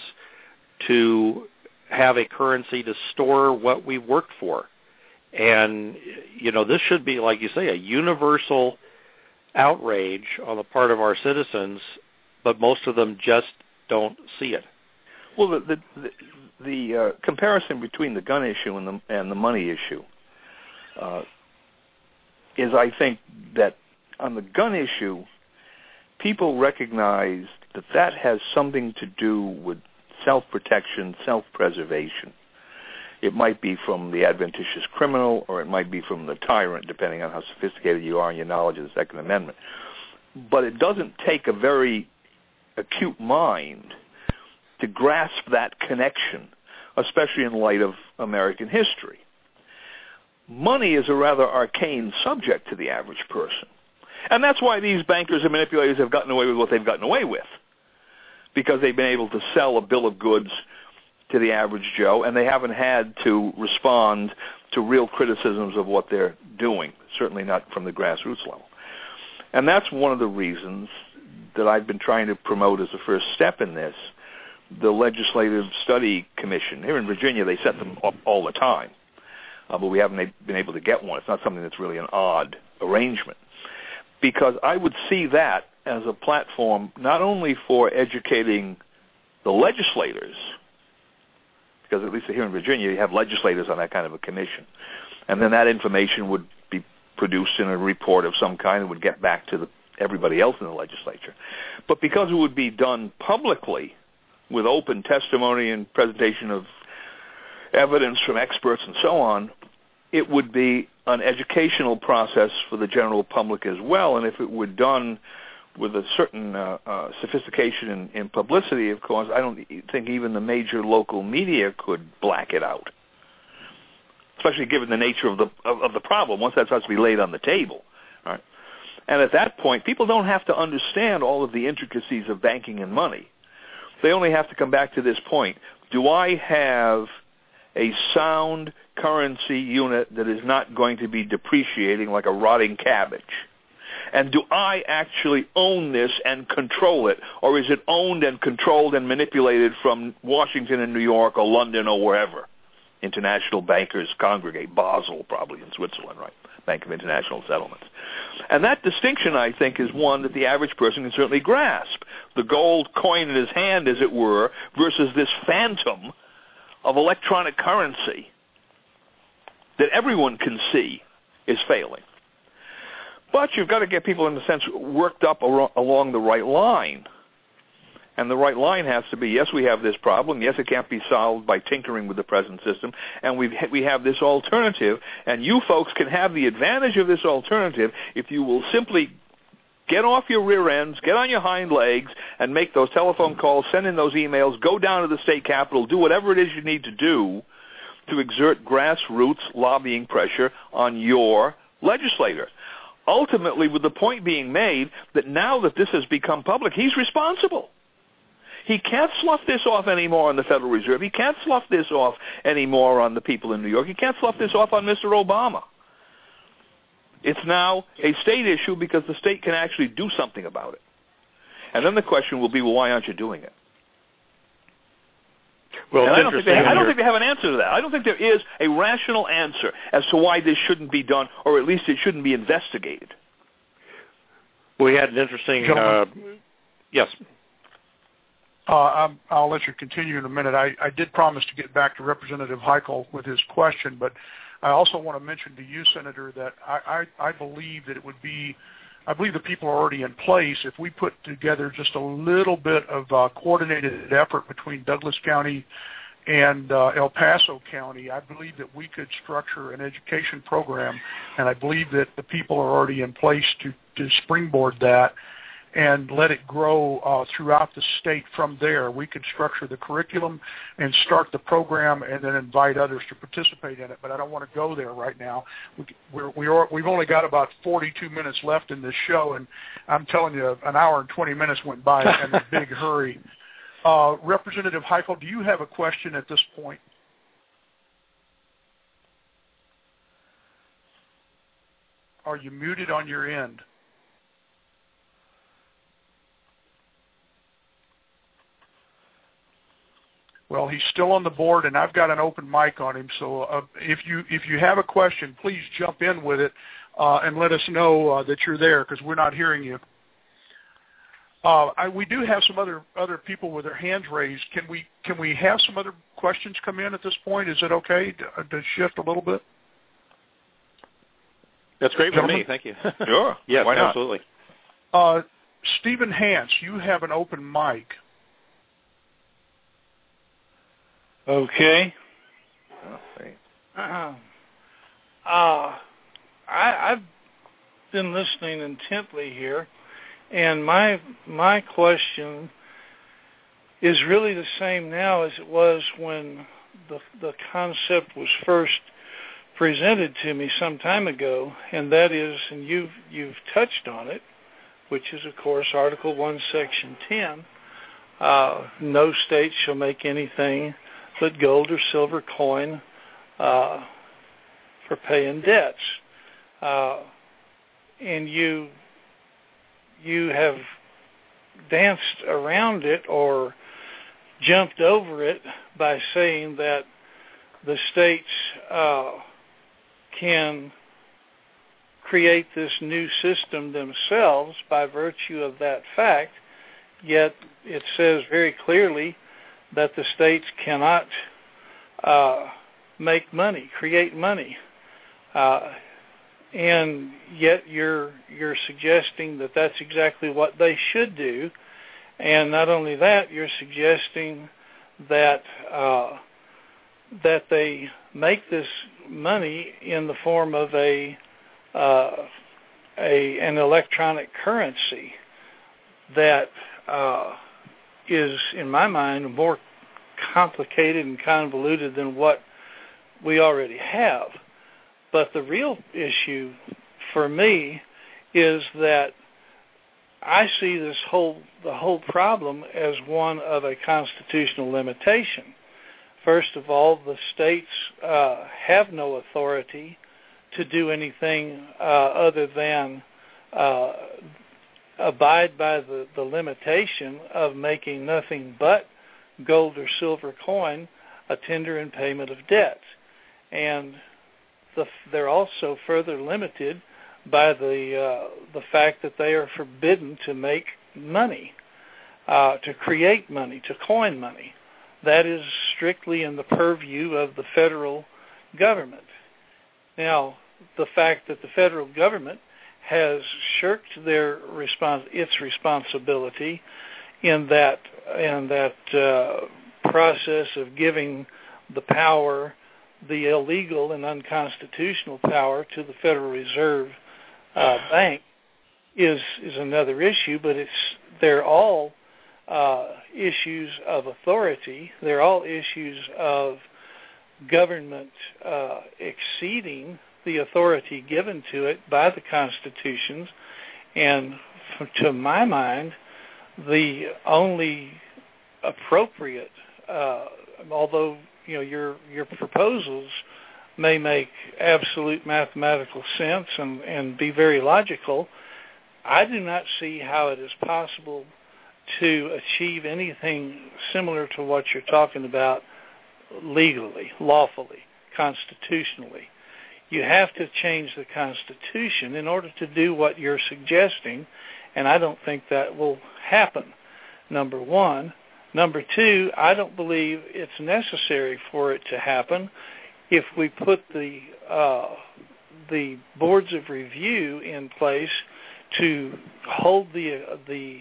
to have a currency to store what we worked for. And, you know, this should be, like you say, a universal outrage on the part of our citizens, but most of them just don't see it. Well, the the, the, the uh, comparison between the gun issue and the and the money issue, uh, is I think that on the gun issue, people recognize that that has something to do with self-protection, self-preservation. It might be from the adventitious criminal, or it might be from the tyrant, depending on how sophisticated you are in your knowledge of the Second Amendment. But it doesn't take a very acute mind to grasp that connection, especially in light of American history. Money is a rather arcane subject to the average person. And that's why these bankers and manipulators have gotten away with what they've gotten away with, because they've been able to sell a bill of goods to the average Joe, and they haven't had to respond to real criticisms of what they're doing, certainly not from the grassroots level. And that's one of the reasons that I've been trying to promote as a first step in this, the Legislative Study Commission. Here in Virginia, they set them up all the time, uh, but we haven't been able to get one. It's not something that's really an odd arrangement, because I would see that as a platform not only for educating the legislators, because at least here in Virginia you have legislators on that kind of a commission, and then that information would be produced in a report of some kind and would get back to the, everybody else in the legislature. But because it would be done publicly with open testimony and presentation of evidence from experts and so on, it would be an educational process for the general public as well. And if it were done with a certain uh, uh, sophistication in, in publicity, of course, I don't think even the major local media could black it out, especially given the nature of the of, of the problem, once that starts to be laid on the table. Right? And at that point, people don't have to understand all of the intricacies of banking and money. They only have to come back to this point. Do I have a sound currency unit that is not going to be depreciating like a rotting cabbage? And do I actually own this and control it, or is it owned and controlled and manipulated from Washington and New York or London or wherever international bankers congregate? Basel, probably in Switzerland, right? Bank of International Settlements. And that distinction, I think, is one that the average person can certainly grasp. The gold coin in his hand, as it were, versus this phantom of electronic currency that everyone can see is failing. But you've got to get people, in a sense, worked up along the right line. And the right line has to be, yes, we have this problem. Yes, it can't be solved by tinkering with the present system. And we've, we have this alternative. And you folks can have the advantage of this alternative if you will simply get off your rear ends, get on your hind legs, and make those telephone calls, send in those emails, go down to the state capitol, do whatever it is you need to do to exert grassroots lobbying pressure on your legislator. Ultimately, with the point being made that now that this has become public, he's responsible. He can't slough this off anymore on the Federal Reserve. He can't slough this off anymore on the people in New York. He can't slough this off on Mister Obama. It's now a state issue because the state can actually do something about it. And then the question will be, well, why aren't you doing it? Well, I don't, think they, I don't think they have an answer to that. I don't think there is a rational answer as to why this shouldn't be done, or at least it shouldn't be investigated. We had an interesting... Uh, yes. Uh, I'm, I'll let you continue in a minute. I, I did promise to get back to Representative Heichel with his question, but I also want to mention to you, Senator, that I, I, I believe that it would be... I believe the people are already in place. If we put together just a little bit of uh, coordinated effort between Douglas County and uh, El Paso County, I believe that we could structure an education program, and I believe that the people are already in place to, to springboard that and let it grow uh, throughout the state from there. We could structure the curriculum and start the program and then invite others to participate in it, but I don't want to go there right now. We, we're, we are, we've only got about forty-two minutes left in this show, and I'm telling you, an hour and twenty minutes went by in a big hurry. Uh, Representative Heichel, do you have a question at this point? Are you muted on your end? Well, he's still on the board, and I've got an open mic on him. So uh, if you if you have a question, please jump in with it uh, and let us know uh, that you're there, because we're not hearing you. Uh, I, we do have some other other people with their hands raised. Can we can we have some other questions come in at this point? Is it okay to, to shift a little bit? That's great Gentlemen? for me. Thank you. Sure. Yes, Why not? absolutely. Uh, Stephen Hance, you have an open mic. Okay. Oh, great. Uh, uh, I, I've been listening intently here, and my my question is really the same now as it was when the the concept was first presented to me some time ago, and that is, and you've you've touched on it, which is of course Article One, Section ten. Uh, no state shall make anything but gold or silver coin uh, for paying debts, uh, and you you have danced around it or jumped over it by saying that the states uh, can create this new system themselves by virtue of that fact, yet it says very clearly that the states cannot uh, make money, create money. Uh, and yet you're you're suggesting that that's exactly what they should do. And not only that, you're suggesting that uh, that they make this money in the form of a uh, a an electronic currency that uh, is, in my mind, more complicated and convoluted than what we already have. But the real issue for me is that I see this whole the whole problem as one of a constitutional limitation. First of all, the states uh, have no authority to do anything uh, other than uh, abide by the, the limitation of making nothing but gold or silver coin a tender in payment of debts. And the, they're also further limited by the uh, the fact that they are forbidden to make money, uh, to create money, to coin money. That is strictly in the purview of the federal government. Now, the fact that the federal government has shirked their respons- its responsibility in that in that uh, process of giving the power, the illegal and unconstitutional power, to the Federal Reserve uh, Bank, is is another issue. But it's they're all uh, issues of authority. They're all issues of government uh, exceeding the authority given to it by the constitutions. And to my mind, the only appropriate, uh, although you know your your proposals may make absolute mathematical sense and, and be very logical, I do not see how it is possible to achieve anything similar to what you're talking about legally, lawfully, constitutionally. You have to change the Constitution in order to do what you're suggesting, and I don't think that will happen, number one. Number two, I don't believe it's necessary for it to happen if we put the uh, the boards of review in place to hold the uh, the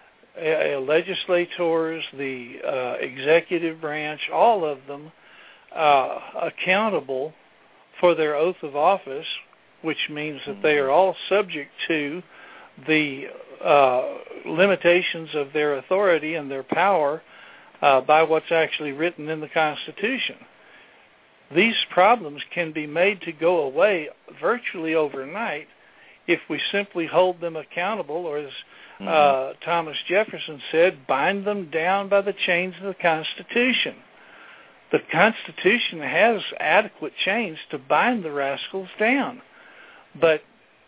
uh, legislators, the uh, executive branch, all of them uh, accountable for their oath of office, which means that they are all subject to the uh, limitations of their authority and their power uh, by what's actually written in the Constitution. These problems can be made to go away virtually overnight if we simply hold them accountable, or as mm-hmm. uh, Thomas Jefferson said, bind them down by the chains of the Constitution. The Constitution has adequate chains to bind the rascals down. But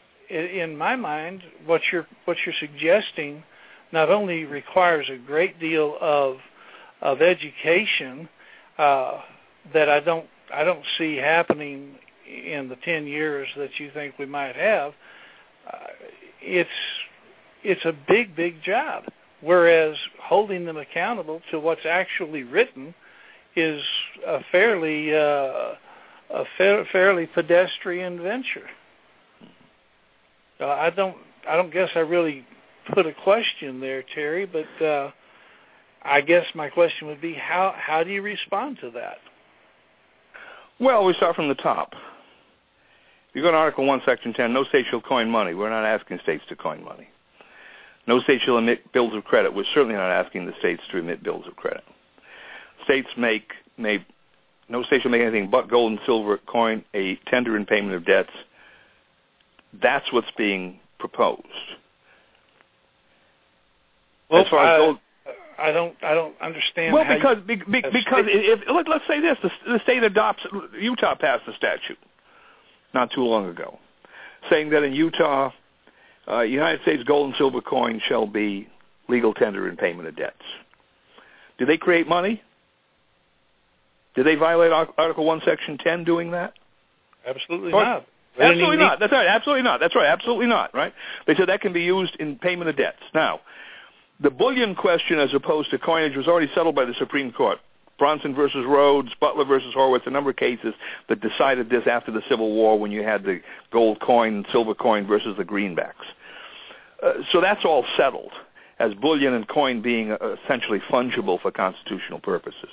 in my mind, what you're what you're suggesting not only requires a great deal of of education uh, that I don't I don't see happening in the ten years that you think we might have. Uh, it's it's a big big job. Whereas holding them accountable to what's actually written is a fairly uh, a fa- fairly pedestrian venture. Uh, I don't. I don't guess I really put a question there, Terry. But uh, I guess my question would be, how how do you respond to that? Well, we start from the top. You go to Article one, Section ten, no state shall coin money. We're not asking states to coin money. No state shall emit bills of credit. We're certainly not asking the states to emit bills of credit. States make, may, no state shall make anything but gold and silver coin a tender in payment of debts. That's what's being proposed. Well, as far I, as gold, I don't, I don't understand. Well, how because you, be, be, because if, let, let's say this: the, the state adopts. Utah passed a statute not too long ago, saying that in Utah, uh, United States gold and silver coin shall be legal tender in payment of debts. Did they create money? Did they violate Article one, Section ten doing that? Absolutely or, not. Absolutely not. That's right. Absolutely not. That's right. Absolutely not. Right? They said that can be used in payment of debts. Now, the bullion question as opposed to coinage was already settled by the Supreme Court. Bronson versus Rhodes, Butler versus Horwitz, a number of cases that decided this after the Civil War when you had the gold coin and silver coin versus the greenbacks. Uh, so that's all settled as bullion and coin being uh, essentially fungible for constitutional purposes.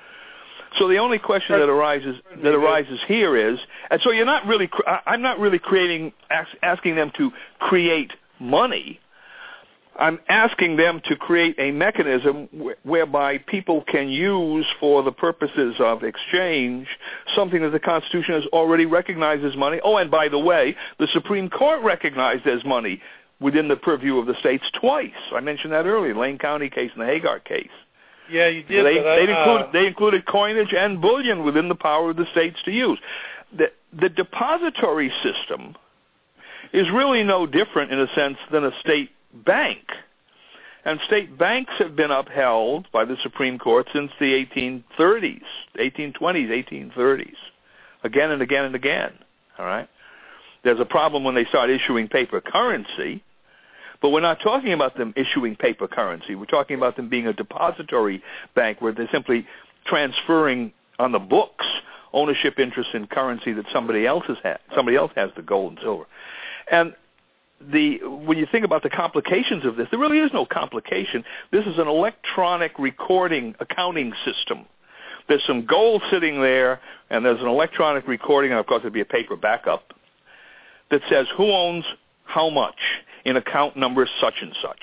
So the only question that arises that arises here is, and so you're not really, I'm not really creating, asking them to create money. I'm asking them to create a mechanism whereby people can use for the purposes of exchange something that the Constitution has already recognized as money. Oh, and by the way, the Supreme Court recognized as money within the purview of the states twice. I mentioned that earlier, Lane County case and the Hagar case. Yeah, you did. They, but I, they, included, uh, they included coinage and bullion within the power of the states to use. The, the depository system is really no different in a sense than a state bank. And state banks have been upheld by the Supreme Court since the eighteen thirties, eighteen twenties, eighteen thirties, again and again and again. All right? There's a problem when they start issuing paper currency, but we're not talking about them issuing paper currency. We're talking about them being a depository bank where they're simply transferring on the books ownership interest in currency that somebody else has had. Somebody else has the gold and silver. And the when you think about the complications of this, there really is no complication. This is an electronic recording accounting system. There's some gold sitting there, and there's an electronic recording, and of course there'd be a paper backup, that says who owns how much in account number such and such.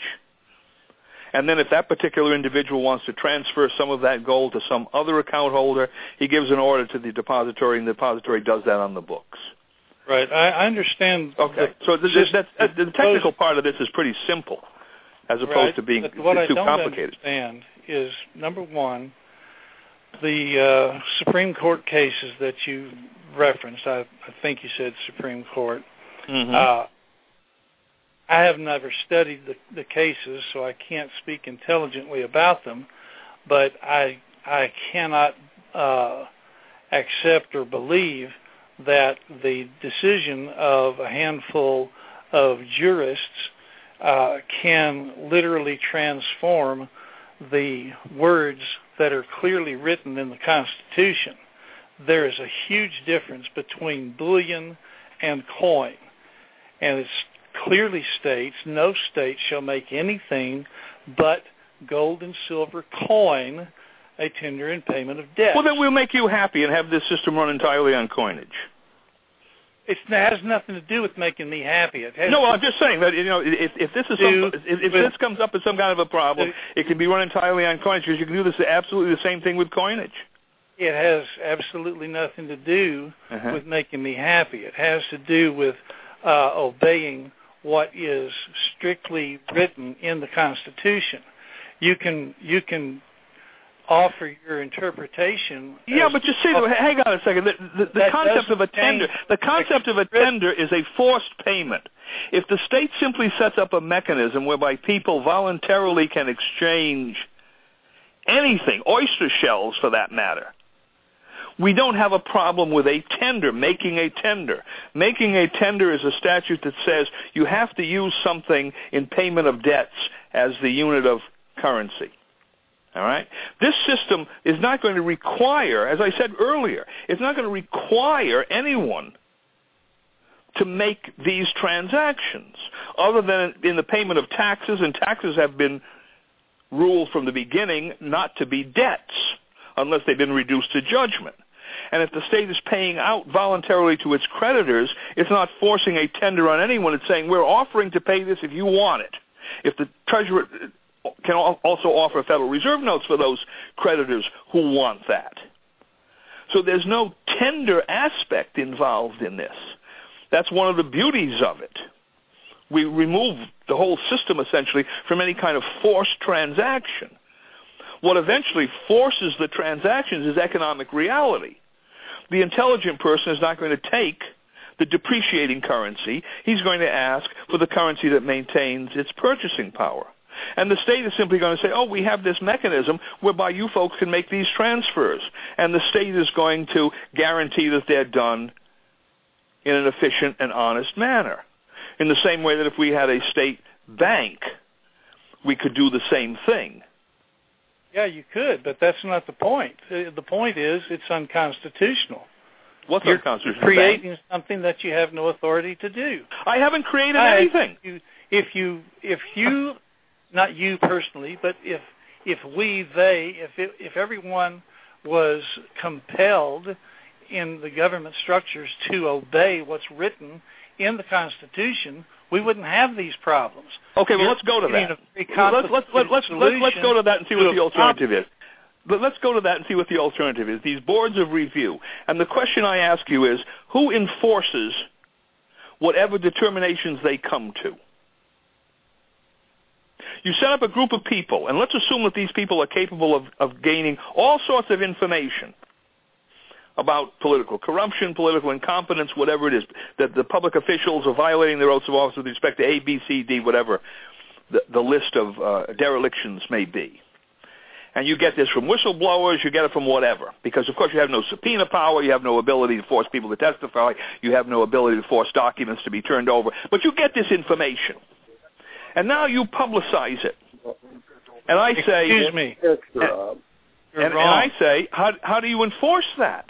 And then if that particular individual wants to transfer some of that gold to some other account holder, he gives an order to the depository, and the depository does that on the books. Right. I, I understand. Okay. So the, the, that's, uh, the technical part of this is pretty simple, as opposed right. to being but what too I don't complicated. understand is, number one, the uh, Supreme Court cases that you referenced. I, I think you said Supreme Court. Mm-hmm. Uh, I have never studied the, the cases, so I can't speak intelligently about them. But I I cannot uh, accept or believe that the decision of a handful of jurists uh, can literally transform the words that are clearly written in the Constitution. There is a huge difference between bullion and coin, and it clearly states no state shall make anything but gold and silver coin a tender in payment of debt. Well, then we'll make you happy and have this system run entirely on coinage. It's, it has nothing to do with making me happy. It has no, well, I'm just saying that, you know, if, if this is some, if, if this comes up as some kind of a problem, it can be run entirely on coinage, because you can do this absolutely the same thing with coinage. It has absolutely nothing to do uh-huh. with making me happy. It has to do with uh, obeying what is strictly written in the Constitution. You can you can offer your interpretation. Yeah, but you see, hang on a second. The, the, the concept of a tender, the concept of a tender is a forced payment. If the state simply sets up a mechanism whereby people voluntarily can exchange anything, oyster shells for that matter, we don't have a problem with a tender, making a tender. Making a tender is a statute that says you have to use something in payment of debts as the unit of currency. All right? This system is not going to require, as I said earlier, it's not going to require anyone to make these transactions, other than in the payment of taxes, and taxes have been ruled from the beginning not to be debts unless they've been reduced to judgment. And if the state is paying out voluntarily to its creditors, it's not forcing a tender on anyone. It's saying, we're offering to pay this if you want it. If the Treasurer can also offer Federal Reserve notes for those creditors who want that. So there's no tender aspect involved in this. That's one of the beauties of it. We remove the whole system, essentially, from any kind of forced transaction. What eventually forces the transactions is economic reality. The intelligent person is not going to take the depreciating currency. He's going to ask for the currency that maintains its purchasing power. And the state is simply going to say, oh, we have this mechanism whereby you folks can make these transfers. And the state is going to guarantee that they're done in an efficient and honest manner. In the same way that if we had a state bank, we could do the same thing. Yeah, you could, but that's not the point. The point is it's unconstitutional. What's You're unconstitutional? creating something that you have no authority to do. I haven't created I, anything. If you, if you, if you, not you personally, but if if we, they, if it, if everyone was compelled in the government structures to obey what's written in the Constitution, we wouldn't have these problems. Okay, well, let's go to that. Let's, let's, let's, let's, let's go to that and see what the alternative is. But let's go to that and see what the alternative is, these boards of review. And the question I ask you is, who enforces whatever determinations they come to? You set up a group of people, and let's assume that these people are capable of, of gaining all sorts of information about political corruption, political incompetence, whatever it is, that the public officials are violating their oaths of office with respect to A, B, C, D, whatever the, the list of uh, derelictions may be. And you get this from whistleblowers, you get it from whatever, because, of course, you have no subpoena power, you have no ability to force people to testify, you have no ability to force documents to be turned over, but you get this information. And now you publicize it. And I say... Excuse me. And, and, and I say, how, how do you enforce that?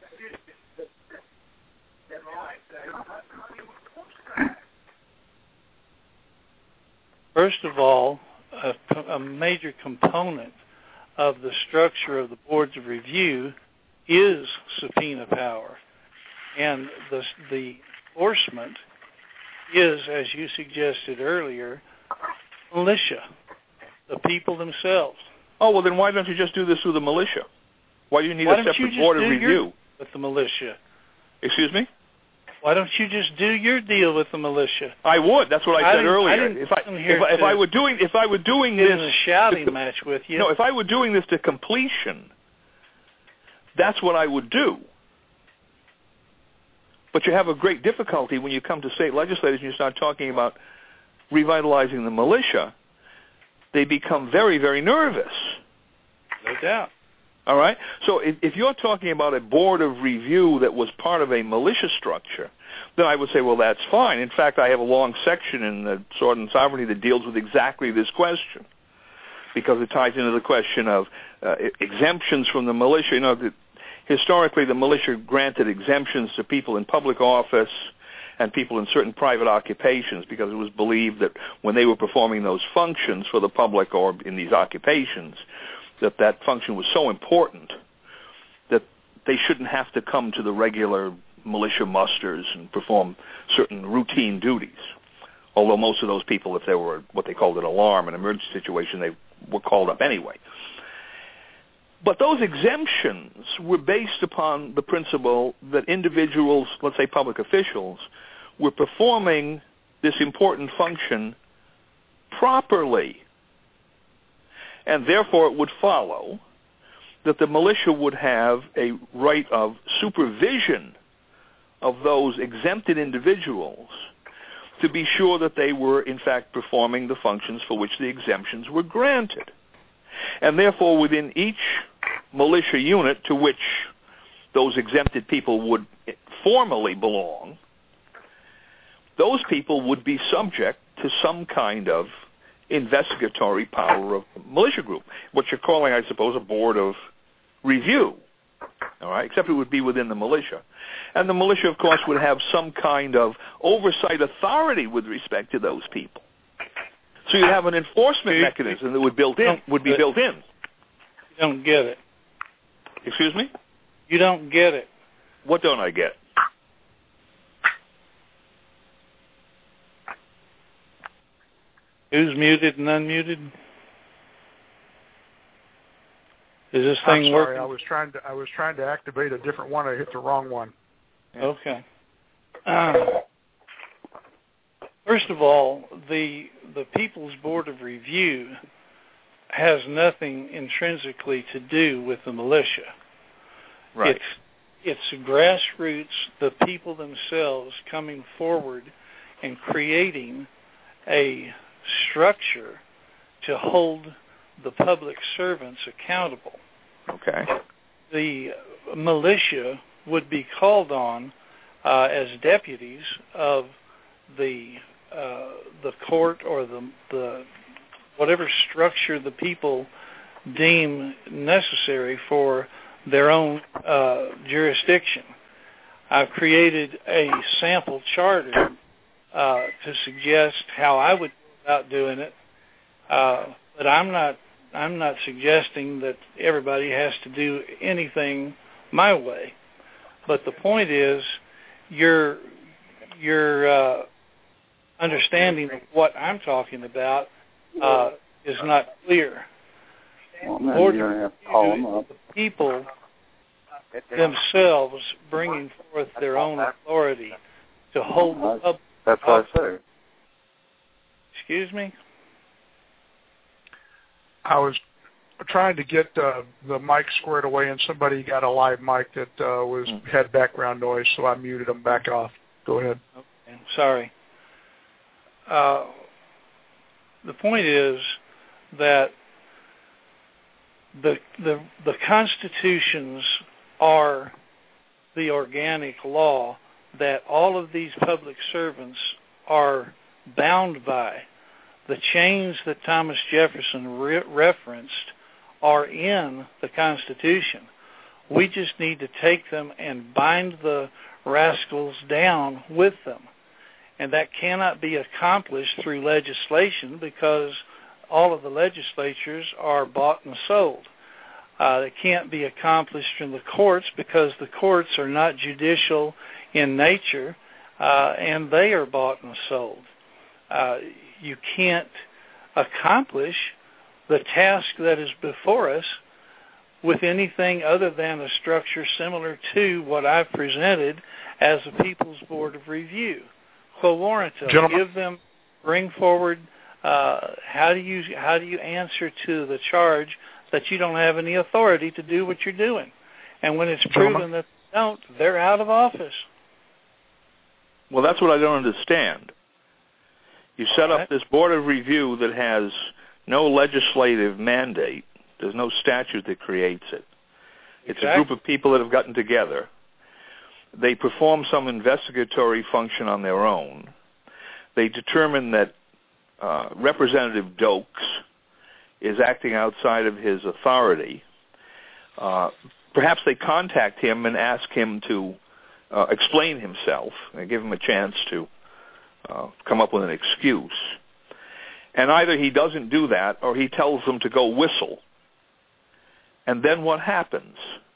First of all, a, a major component of the structure of the boards of review is subpoena power. And the, the enforcement is, as you suggested earlier, militia, the people themselves. Oh, well, then why don't you just do this through the militia? Why do you need why a separate board of review? With the militia. Excuse me? Why don't you just do your deal with the militia? I would. That's what I, I said earlier. I if I if, I, if I were doing if I were doing this in a shouting to, match with you. No, if I were doing this to completion, that's what I would do. But you have a great difficulty when you come to state legislators and you start talking about revitalizing the militia. They become very, very nervous. No doubt. All right? So if, if you're talking about a board of review that was part of a militia structure, then I would say, well, that's fine. In fact, I have a long section in the Sword and Sovereignty that deals with exactly this question, because it ties into the question of uh, exemptions from the militia. You know, the, historically, the militia granted exemptions to people in public office and people in certain private occupations, because it was believed that when they were performing those functions for the public or in these occupations, that that function was so important that they shouldn't have to come to the regular militia musters and perform certain routine duties. Although most of those people, if there were what they called an alarm, an emergency situation, they were called up anyway. But those exemptions were based upon the principle that individuals, let's say public officials, were performing this important function properly. And therefore it would follow that the militia would have a right of supervision of those exempted individuals to be sure that they were, in fact, performing the functions for which the exemptions were granted. And therefore, within each militia unit to which those exempted people would formally belong, those people would be subject to some kind of investigatory power of the militia group, what you're calling, I suppose, a board of review. all right, except it would be within the militia. And the militia, of course, would have some kind of oversight authority with respect to those people. So you'd have an enforcement mechanism that would built in would be built in. You don't get it. Excuse me? You don't get it. What don't I get? Who's muted and unmuted? Is this I'm thing sorry, working? I was trying to I was trying to activate a different one. I hit the wrong one. Okay. Uh, first of all, the the People's Board of Review has nothing intrinsically to do with the militia. Right. It's it's grassroots, the people themselves coming forward and creating a structure to hold the public servants accountable. Okay. The militia would be called on uh, as deputies of the uh, the court or the the whatever structure the people deem necessary for their own uh, jurisdiction. I've created a sample charter uh, to suggest how I would go about doing it, uh, but I'm not I'm not suggesting that everybody has to do anything my way. But the point is, your your uh, understanding of what I'm talking about uh, is not clear. Well, maybe you're going to have to call them up. The people themselves bringing forth their own authority to hold the public. That's what I say. Excuse me? I was trying to get uh, the mic squared away, and somebody got a live mic that uh, was had background noise, so I muted them back off. Go ahead. Okay, sorry. Uh, the point is that the the the constitutions are the organic law that all of these public servants are bound by. The chains that Thomas Jefferson re- referenced are in the Constitution. We just need to take them and bind the rascals down with them. And that cannot be accomplished through legislation because all of the legislatures are bought and sold. Uh, it can't be accomplished from the courts because the courts are not judicial in nature, uh, and they are bought and sold. Uh, you can't accomplish the task that is before us with anything other than a structure similar to what I've presented as a People's Board of Review. Quo warranto, give them, bring forward, uh, how do you how do you answer to the charge that you don't have any authority to do what you're doing? And when it's proven Gentlemen. that they don't, they're out of office. Well, that's what I don't understand. You set up this Board of Review that has no legislative mandate. There's no statute that creates it. It's Exactly. a group of people that have gotten together. They perform some investigatory function on their own. They determine that uh, Representative Dokes is acting outside of his authority. Uh, perhaps they contact him and ask him to uh, explain himself and give him a chance to uh, come up with an excuse. And either he doesn't do that or he tells them to go whistle. And then what happens?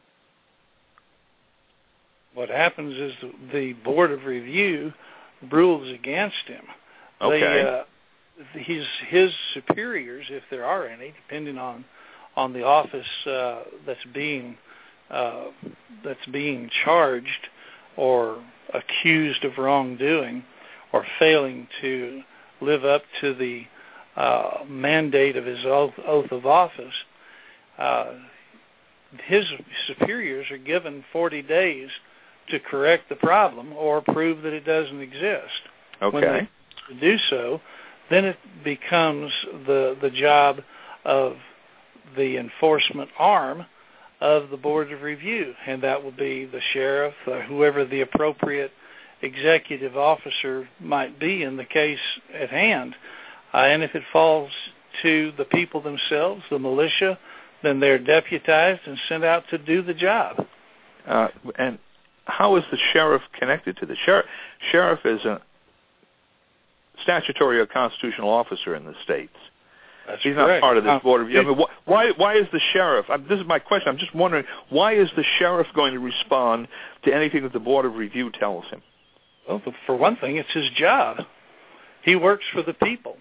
What happens is the, the Board of Review rules against him. Okay. They, uh, his his superiors, if there are any, depending on on the office uh, that's being uh, that's being charged or accused of wrongdoing or failing to live up to the uh, mandate of his oath, oath of office, uh, his superiors are given forty days to correct the problem or prove that it doesn't exist. Okay. When they do so, then it becomes the the job of the enforcement arm of the Board of Review, and that will be the sheriff or whoever the appropriate executive officer might be in the case at hand. Uh, and if it falls to the people themselves, the militia, then they're deputized and sent out to do the job. Uh, and how is the sheriff connected to the sheriff? Sheriff is a statutory or constitutional officer in the states. That's He's correct. not part of this uh, board of review. I mean, wh- why? Why is the sheriff? I, this is my question. I'm just wondering, why is the sheriff going to respond to anything that the board of review tells him? Well, for one thing, it's his job. He works for the people.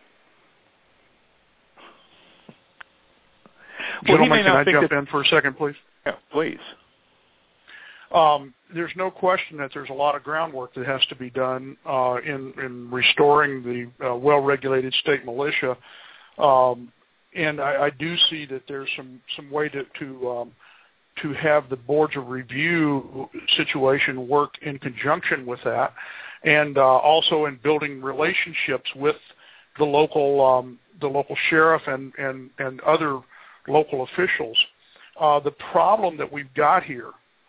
Well, Gentlemen, he may can not I think jump that, in for a second, please? Yeah, please. Um, there's no question that there's a lot of groundwork that has to be done uh, in, in restoring the uh, well-regulated state militia, um, and I, I do see that there's some, some way to to, um, to have the boards of review situation work in conjunction with that, and uh, also in building relationships with the local um, the local sheriff and, and, and other local officials. Uh, the problem that we've got here,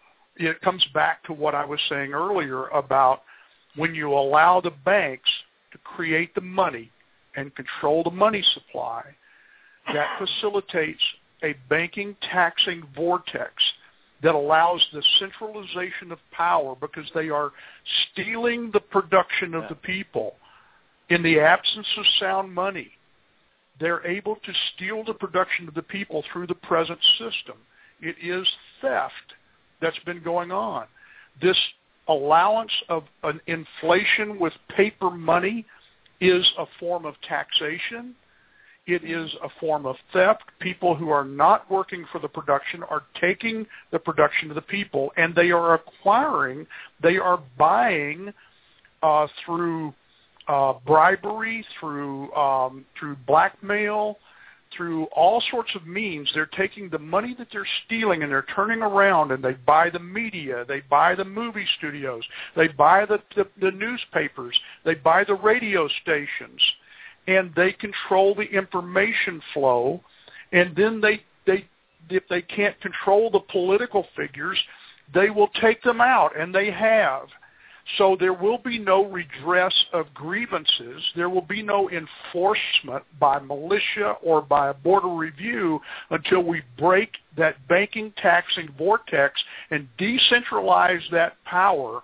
it comes back to what I was saying earlier about when you allow the banks to create the money and control the money supply, that facilitates a banking taxing vortex that allows the centralization of power because they are stealing the production of the people. In the absence of sound money, they're able to steal the production of the people through the present system. It is theft that's been going on. This allowance of an inflation with paper money is a form of taxation. It is a form of theft. People who are not working for the production are taking the production of the people, and they are acquiring, they are buying uh, through uh, bribery, through um, through blackmail, through all sorts of means. They're taking the money that they're stealing and they're turning around and they buy the media, they buy the movie studios, they buy the, the, the newspapers, they buy the radio stations, and they control the information flow. And then they, they if they can't control the political figures, they will take them out, and they have. So there will be no redress of grievances. There will be no enforcement by militia or by a board of review until we break that banking taxing vortex and decentralize that power.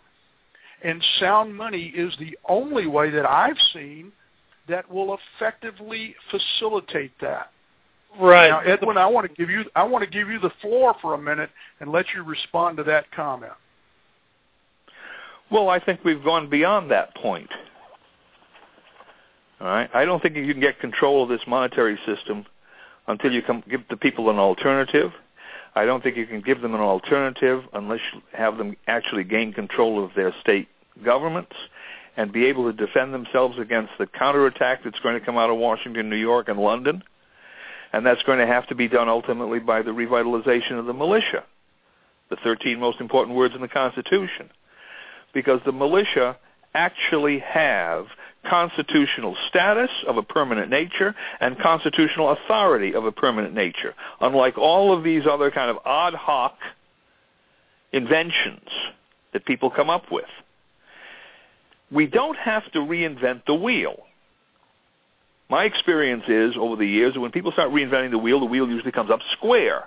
And sound money is the only way that I've seen that will effectively facilitate that. Right. Now, Edwin, I want to give you I want to give you the floor for a minute and let you respond to that comment. Well, I think we've gone beyond that point. All right? I don't think you can get control of this monetary system until you come, give the people an alternative. I don't think you can give them an alternative unless you have them actually gain control of their state governments and be able to defend themselves against the counterattack that's going to come out of Washington, New York, and London. And that's going to have to be done ultimately by the revitalization of the militia, the thirteen most important words in the Constitution. Because the militia actually have constitutional status of a permanent nature and constitutional authority of a permanent nature, unlike all of these other kind of ad hoc inventions that people come up with. We don't have to reinvent the wheel. My experience is, over the years, that when people start reinventing the wheel, the wheel usually comes up square.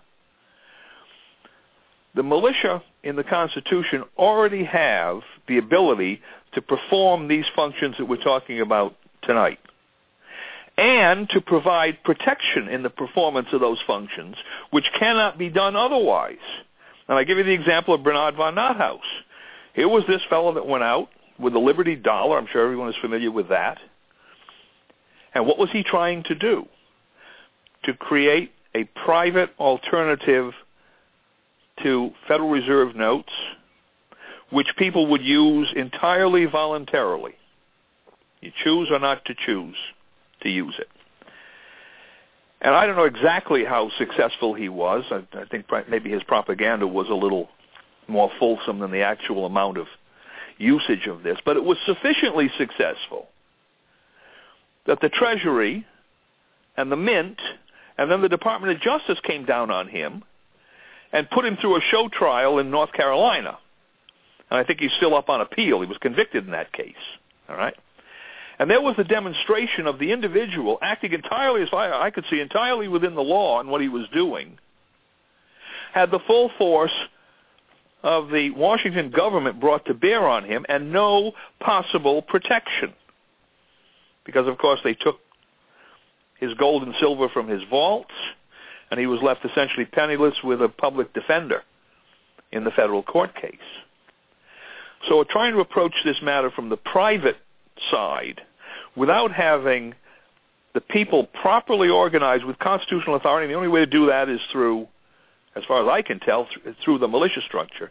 The militia in the Constitution already have the ability to perform these functions that we're talking about tonight, and to provide protection in the performance of those functions, which cannot be done otherwise. And I give you the example of Bernard von Nothaus. Here was this fellow that went out with the Liberty Dollar. I'm sure everyone is familiar with that. And what was he trying to do? To create a private alternative to Federal Reserve notes, which people would use entirely voluntarily. You choose or not to choose to use it. And I don't know exactly how successful he was. I, I think maybe his propaganda was a little more fulsome than the actual amount of usage of this, but it was sufficiently successful that the Treasury and the Mint and then the Department of Justice came down on him and put him through a show trial in North Carolina. And I think he's still up on appeal. He was convicted in that case. All right? And there was a demonstration of the individual acting entirely, as far as I could see, entirely within the law and what he was doing, had the full force of the Washington government brought to bear on him and no possible protection. Because, of course, they took his gold and silver from his vaults, and he was left essentially penniless with a public defender in the federal court case. So we're trying to approach this matter from the private side without having the people properly organized with constitutional authority. The only way to do that is through, as far as I can tell, th- through the militia structure.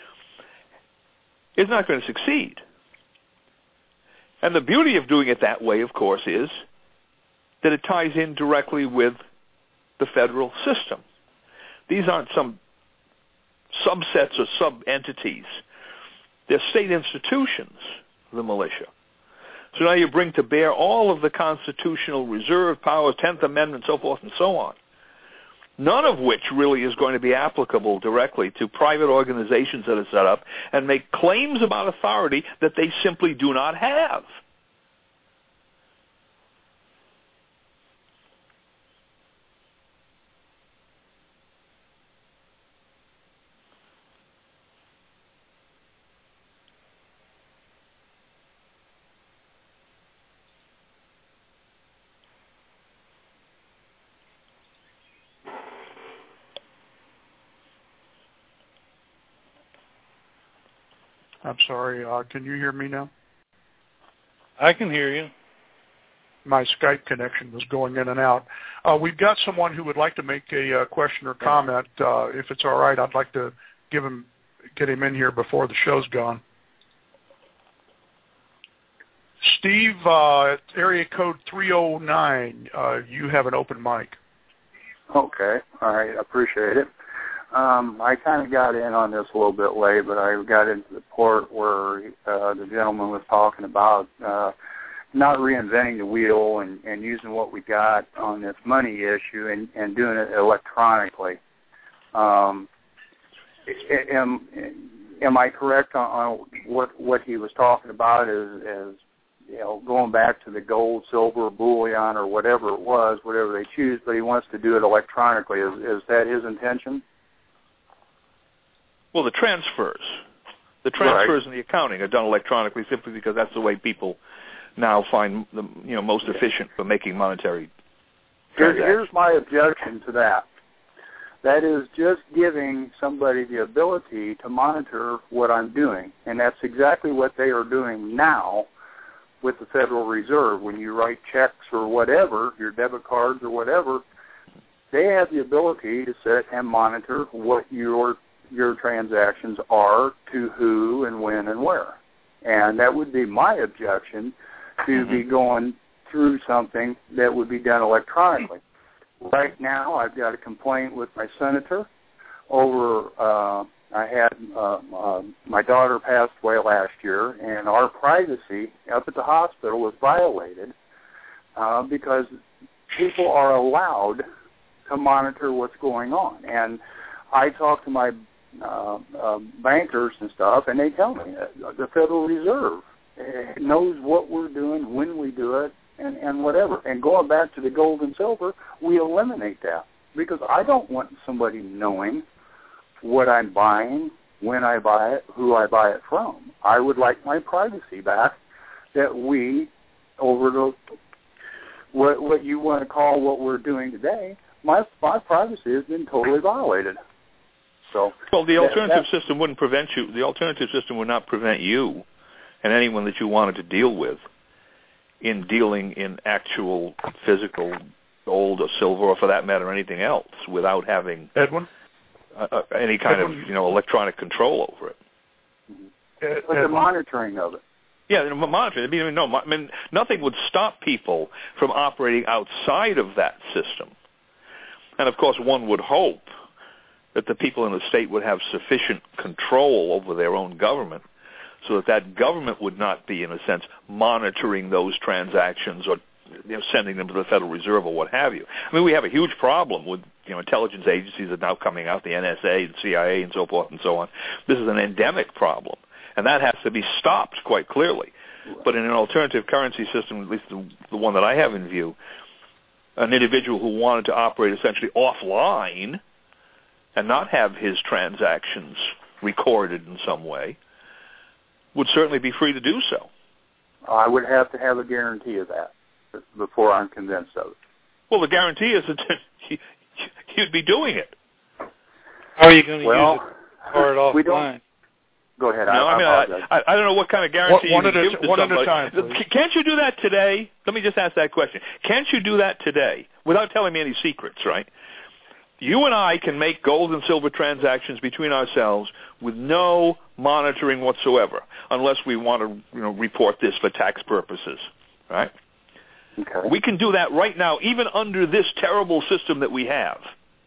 Is not going to succeed. And the beauty of doing it that way, of course, is that it ties in directly with the federal system. These aren't some subsets or sub-entities. They're state institutions, the militia. So now you bring to bear all of the constitutional reserve powers, tenth Amendment, so forth and so on, none of which really is going to be applicable directly to private organizations that are set up and make claims about authority that they simply do not have. I'm sorry, uh, can you hear me now? I can hear you. My Skype connection was going in and out. Uh, we've got someone who would like to make a uh, question or comment. Uh, if it's all right, I'd like to give him, get him in here before the show's gone. Steve, uh, area code three oh nine, uh, you have an open mic. Okay, all right, I appreciate it. Um, I kind of got in on this a little bit late, but I got into the part where uh, the gentleman was talking about uh, not reinventing the wheel and, and using what we got on this money issue and, and doing it electronically. Um, am, am I correct on, on what what he was talking about is, is you know, going back to the gold, silver, bullion, or whatever it was, whatever they choose, but he wants to do it electronically. Is, is that his intention? Well, the transfers, the transfers right. and the accounting are done electronically simply because that's the way people now find the you know most efficient for making monetary transactions. Here's my objection to that. That is just giving somebody the ability to monitor what I'm doing, and that's exactly what they are doing now with the Federal Reserve. When you write checks or whatever, your debit cards or whatever, they have the ability to sit and monitor what your your transactions are, to who and when and where. And that would be my objection to mm-hmm. be going through something that would be done electronically. Right now, I've got a complaint with my senator over, uh, I had, uh, uh, my daughter passed away last year, and our privacy up at the hospital was violated uh, because people are allowed to monitor what's going on. And I talk to my uh, uh, bankers and stuff, and they tell me uh, the Federal Reserve knows what we're doing, when we do it, and, and whatever. And going back to the gold and silver, we eliminate that because I don't want somebody knowing what I'm buying, when I buy it, who I buy it from. I would like my privacy back that we, over the what, what you want to call what we're doing today, my, my privacy has been totally violated. So, well, the alternative that, system wouldn't prevent you. The alternative system would not prevent you and anyone that you wanted to deal with in dealing in actual physical gold or silver, or for that matter, anything else, without having Edwin uh, any kind Edwin. of you know electronic control over it. Mm-hmm. But the monitoring of it. Yeah, monitoring. I mean, no, I mean, nothing would stop people from operating outside of that system. And of course, one would hope that the people in the state would have sufficient control over their own government so that that government would not be, in a sense, monitoring those transactions or you know, sending them to the Federal Reserve or what have you. I mean, we have a huge problem with you know intelligence agencies that are now coming out, the N S A, the C I A, and so forth and so on. This is an endemic problem, and that has to be stopped quite clearly. Right. But in an alternative currency system, at least the, the one that I have in view, an individual who wanted to operate essentially offline and not have his transactions recorded in some way, would certainly be free to do so. I would have to have a guarantee of that before I'm convinced of it. Well, the guarantee is that you'd be doing it. How are you going to well, use it card offline? Go ahead. No, I, I mean, I, I, I don't know what kind of guarantee one, you one can at give a, to one somebody. at a time, please. Can't you do that today? Let me just ask that question. Can't you do that today without telling me any secrets, right? You and I can make gold and silver transactions between ourselves with no monitoring whatsoever, unless we want to, you know, report this for tax purposes, right? Okay. We can do that right now, even under this terrible system that we have.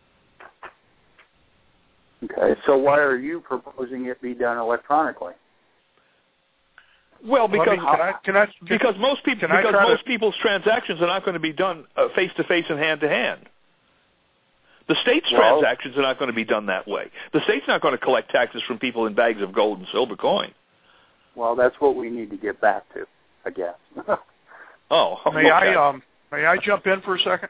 Okay, so why are you proposing it be done electronically? Well, because well, I mean, can I, can I, can, because most people can because I most to, people's transactions are not going to be done face to face and hand to hand. The state's well, transactions are not going to be done that way. The state's not going to collect taxes from people in bags of gold and silver coin. Well, that's what we need to get back to, I guess. oh, may okay. I um, may I jump in for a second?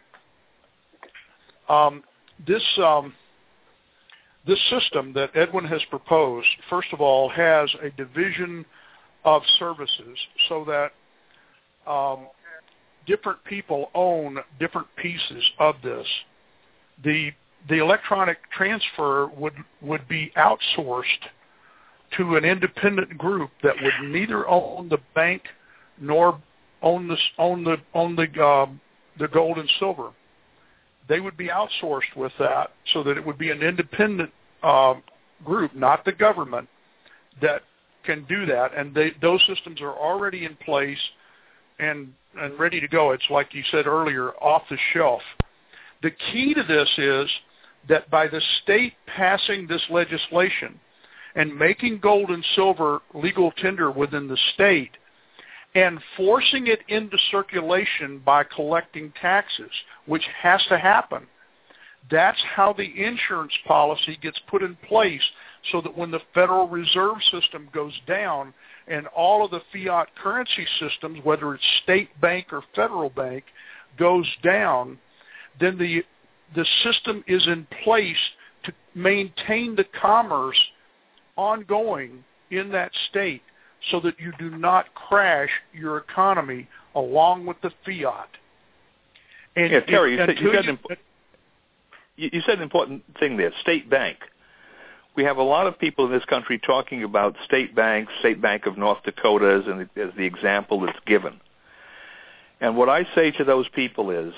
Um, this um, this system that Edwin has proposed, first of all, has a division of services so that um, different people own different pieces of this. The the electronic transfer would would be outsourced to an independent group that would neither own the bank nor own the own the own the um, the gold and silver. They would be outsourced with that, so that it would be an independent um, group, not the government, that can do that. And they, those systems are already in place and and ready to go. It's like you said earlier, off the shelf. The key to this is that by the state passing this legislation and making gold and silver legal tender within the state and forcing it into circulation by collecting taxes, which has to happen, that's how the insurance policy gets put in place, so that when the Federal Reserve System goes down and all of the fiat currency systems, whether it's state bank or federal bank, goes down, then the the system is in place to maintain the commerce ongoing in that state, so that you do not crash your economy along with the fiat. And yeah, Terry, you, it, said, you, said you, imp- you, you said an important thing there, state bank. We have a lot of people in this country talking about state banks, State Bank of North Dakota as, an, as the example that's given. And what I say to those people is,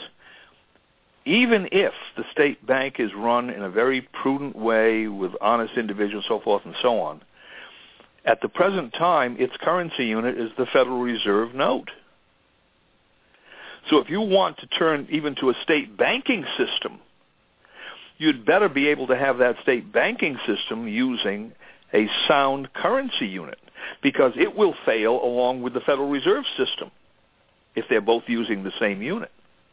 even if the state bank is run in a very prudent way with honest individuals, so forth and so on, at the present time, its currency unit is the Federal Reserve note. So if you want to turn even to a state banking system, you'd better be able to have that state banking system using a sound currency unit, because it will fail along with the Federal Reserve System if they're both using the same unit.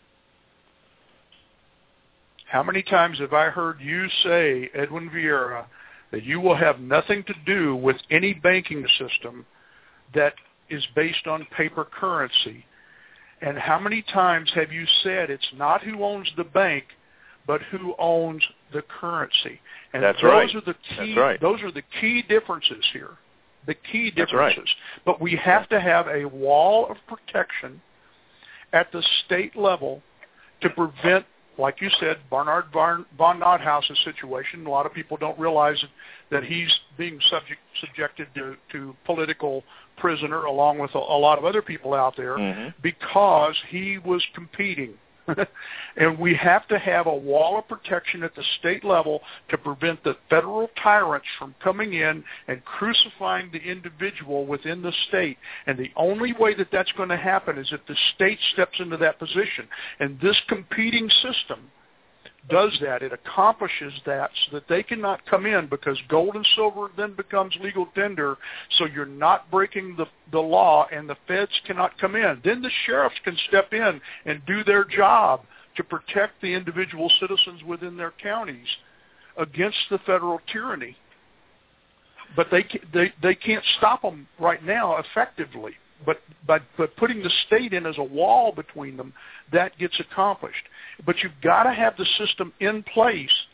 How many times have I heard you say, Edwin Vieira, that you will have nothing to do with any banking system that is based on paper currency? And how many times have you said it's not who owns the bank, but who owns the currency? And That's those right. are the key. That's right. Those are the key differences here. The key differences. That's right. But we have to have a wall of protection at the state level to prevent, like you said, Bernard von Nothhaus's situation. A lot of people don't realize that he's being subject, subjected to, to political prisoner along with a, a lot of other people out there, mm-hmm. because he was competing. And we have to have a wall of protection at the state level to prevent the federal tyrants from coming in and crucifying the individual within the state. And the only way that that's going to happen is if the state steps into that position. And this competing system does that. It accomplishes that so that they cannot come in, because gold and silver then becomes legal tender, so you're not breaking the, the law, and the feds cannot come in. Then the sheriffs can step in and do their job to protect the individual citizens within their counties against the federal tyranny. But they they they can't stop them right now effectively. But by, by putting the state in as a wall between them, that gets accomplished. But you've got to have the system in place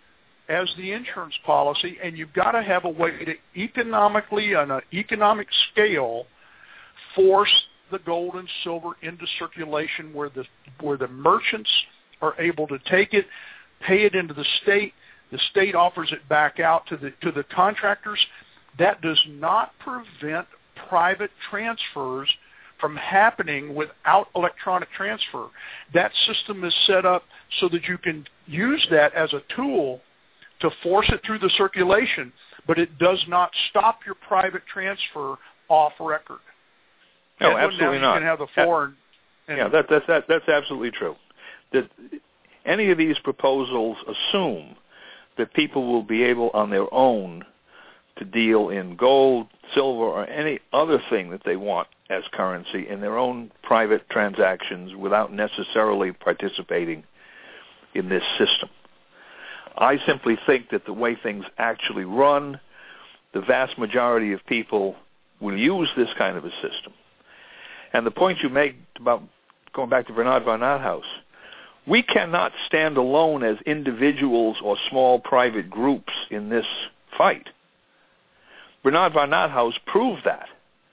as the insurance policy, and you've got to have a way to economically, on an economic scale, force the gold and silver into circulation where the where the merchants are able to take it, pay it into the state, the state offers it back out to the to the contractors. That does not prevent private transfers from happening without electronic transfer. That system is set up so that you can use that as a tool to force it through the circulation, but it does not stop your private transfer off record. No, and absolutely now not. You can have the foreign. And yeah, that, that, that, that's absolutely true. That any of these proposals assume that people will be able on their own to deal in gold, silver, or any other thing that they want as currency in their own private transactions without necessarily participating in this system. I simply think that the way things actually run, the vast majority of people will use this kind of a system. And the point you make about going back to Bernard von Nathaus, we cannot stand alone as individuals or small private groups in this fight. Bernard von Nathaus proved that.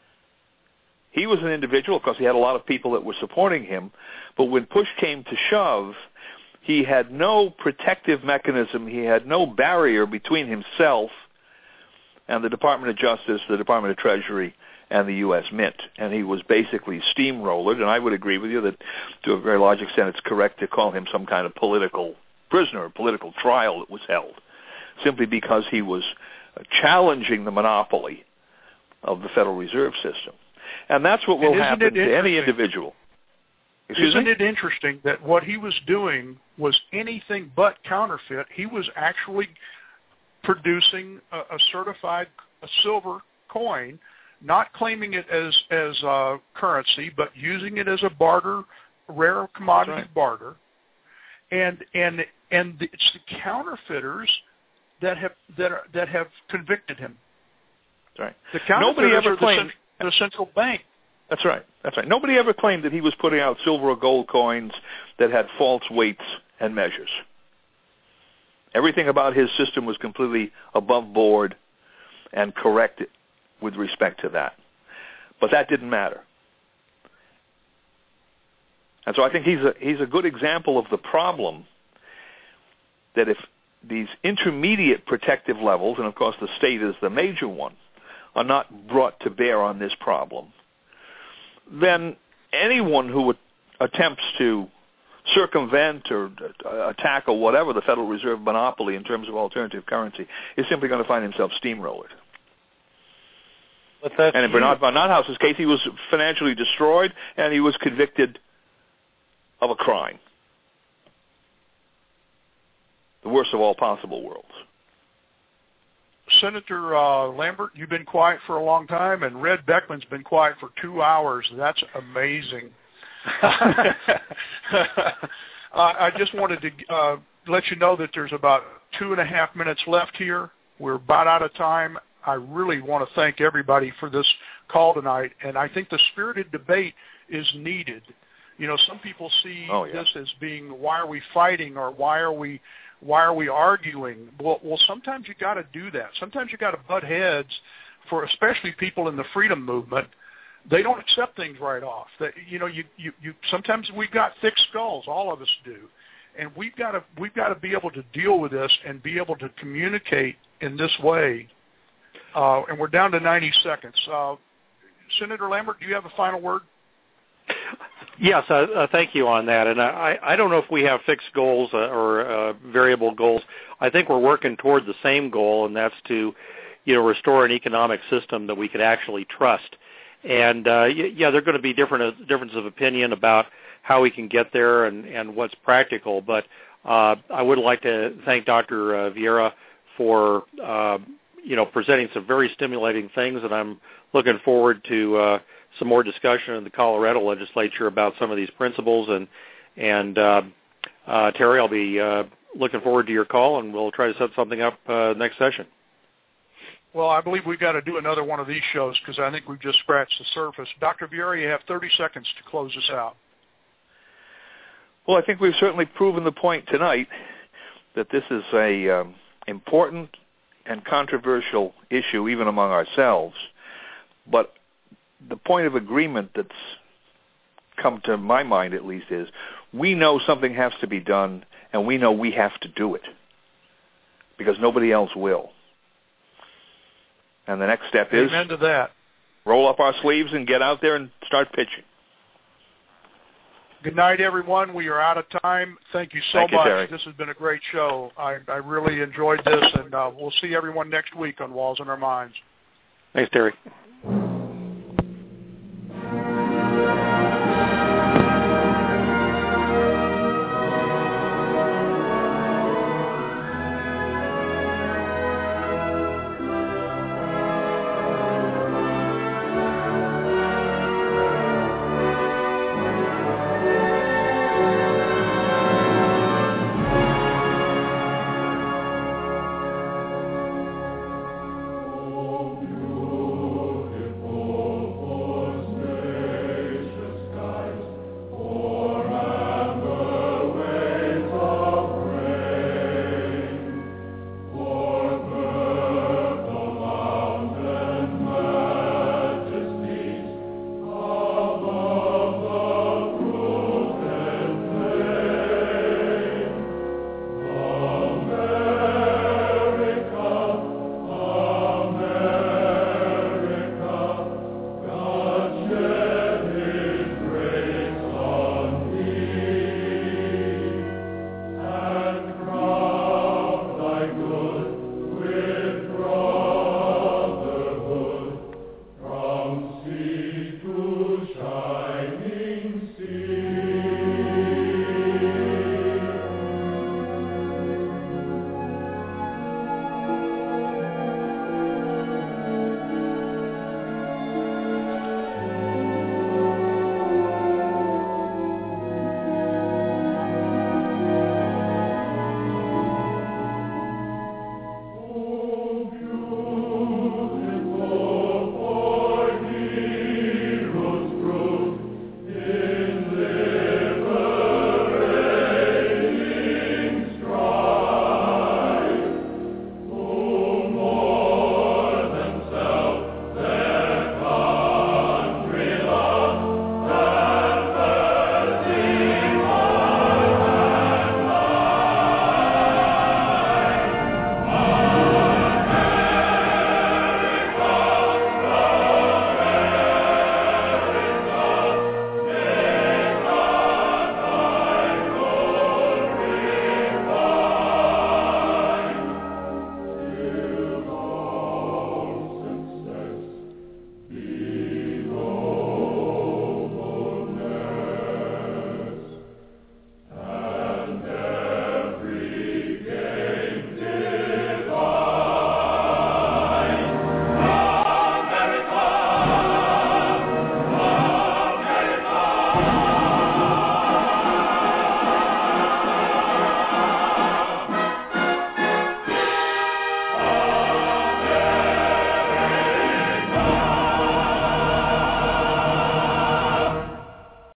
He was an individual because he had a lot of people that were supporting him, but when push came to shove, he had no protective mechanism, he had no barrier between himself and the Department of Justice, the Department of Treasury, and the U S Mint. And he was basically steamrollered, and I would agree with you that to a very large extent it's correct to call him some kind of political prisoner, political trial that was held, simply because he was challenging the monopoly of the Federal Reserve System. And that's what will happen to any individual. Excuse Isn't me? it interesting that what he was doing was anything but counterfeit? He was actually producing a, a certified a silver coin, not claiming it as as uh, currency, but using it as a barter, rare commodity right. barter. And and and it's the counterfeiters that have that are, that have convicted him. That's right. The counterfeiters Nobody ever are claimed the, the central bank. That's right. That's right. Nobody ever claimed that he was putting out silver or gold coins that had false weights and measures. Everything about his system was completely above board and correct with respect to that. But that didn't matter. And so I think he's a, he's a good example of the problem that if these intermediate protective levels, and of course the state is the major one, are not brought to bear on this problem, then anyone who attempts to circumvent or attack or whatever the Federal Reserve monopoly in terms of alternative currency is simply going to find himself steamrollered. But that's and in you. Bernard von Nathaus's case, he was financially destroyed and he was convicted of a crime. The worst of all possible worlds. Senator uh, Lambert, you've been quiet for a long time, and Red Beckman's been quiet for two hours. That's amazing. uh, I just wanted to uh, let you know that there's about two and a half minutes left here. We're about out of time. I really want to thank everybody for this call tonight, and I think the spirited debate is needed. You know, some people see oh, yeah. this as being, why are we fighting, or why are we why are we arguing? Well, well sometimes you got to do that. Sometimes you got to butt heads, for especially people in the freedom movement. They don't accept things right off. That you know, you, you, you sometimes we've got thick skulls. All of us do, and we've got to we've got to be able to deal with this and be able to communicate in this way. Uh, and we're down to ninety seconds. Uh, Senator Lambert, do you have a final word? Yes, uh, uh, thank you on that. And I, I don't know if we have fixed goals uh, or uh, variable goals. I think we're working toward the same goal, and that's to, you know, restore an economic system that we could actually trust. And uh, yeah, there are going to be different uh, differences of opinion about how we can get there and, and what's practical. But uh, I would like to thank Doctor Uh, Vieira for uh, you know presenting some very stimulating things, and I'm looking forward to uh, some more discussion in the Colorado legislature about some of these principles. And and uh, uh, Terry, I'll be uh, looking forward to your call, and we'll try to set something up uh, next session. Well, I believe we've got to do another one of these shows because I think we've just scratched the surface. Doctor Vieira, you have thirty seconds to close us out. Well, I think we've certainly proven the point tonight that this is a um, important and controversial issue even among ourselves, but the point of agreement that's come to my mind at least is we know something has to be done, and we know we have to do it because nobody else will. And the next step is Amen to that. Roll up our sleeves and get out there and start pitching. Good night, everyone. We are out of time. Thank you so Thank you, much. Terry. This has been a great show. I, I really enjoyed this, and uh, we'll see everyone next week on Walls in Our Minds. Thanks, Terry.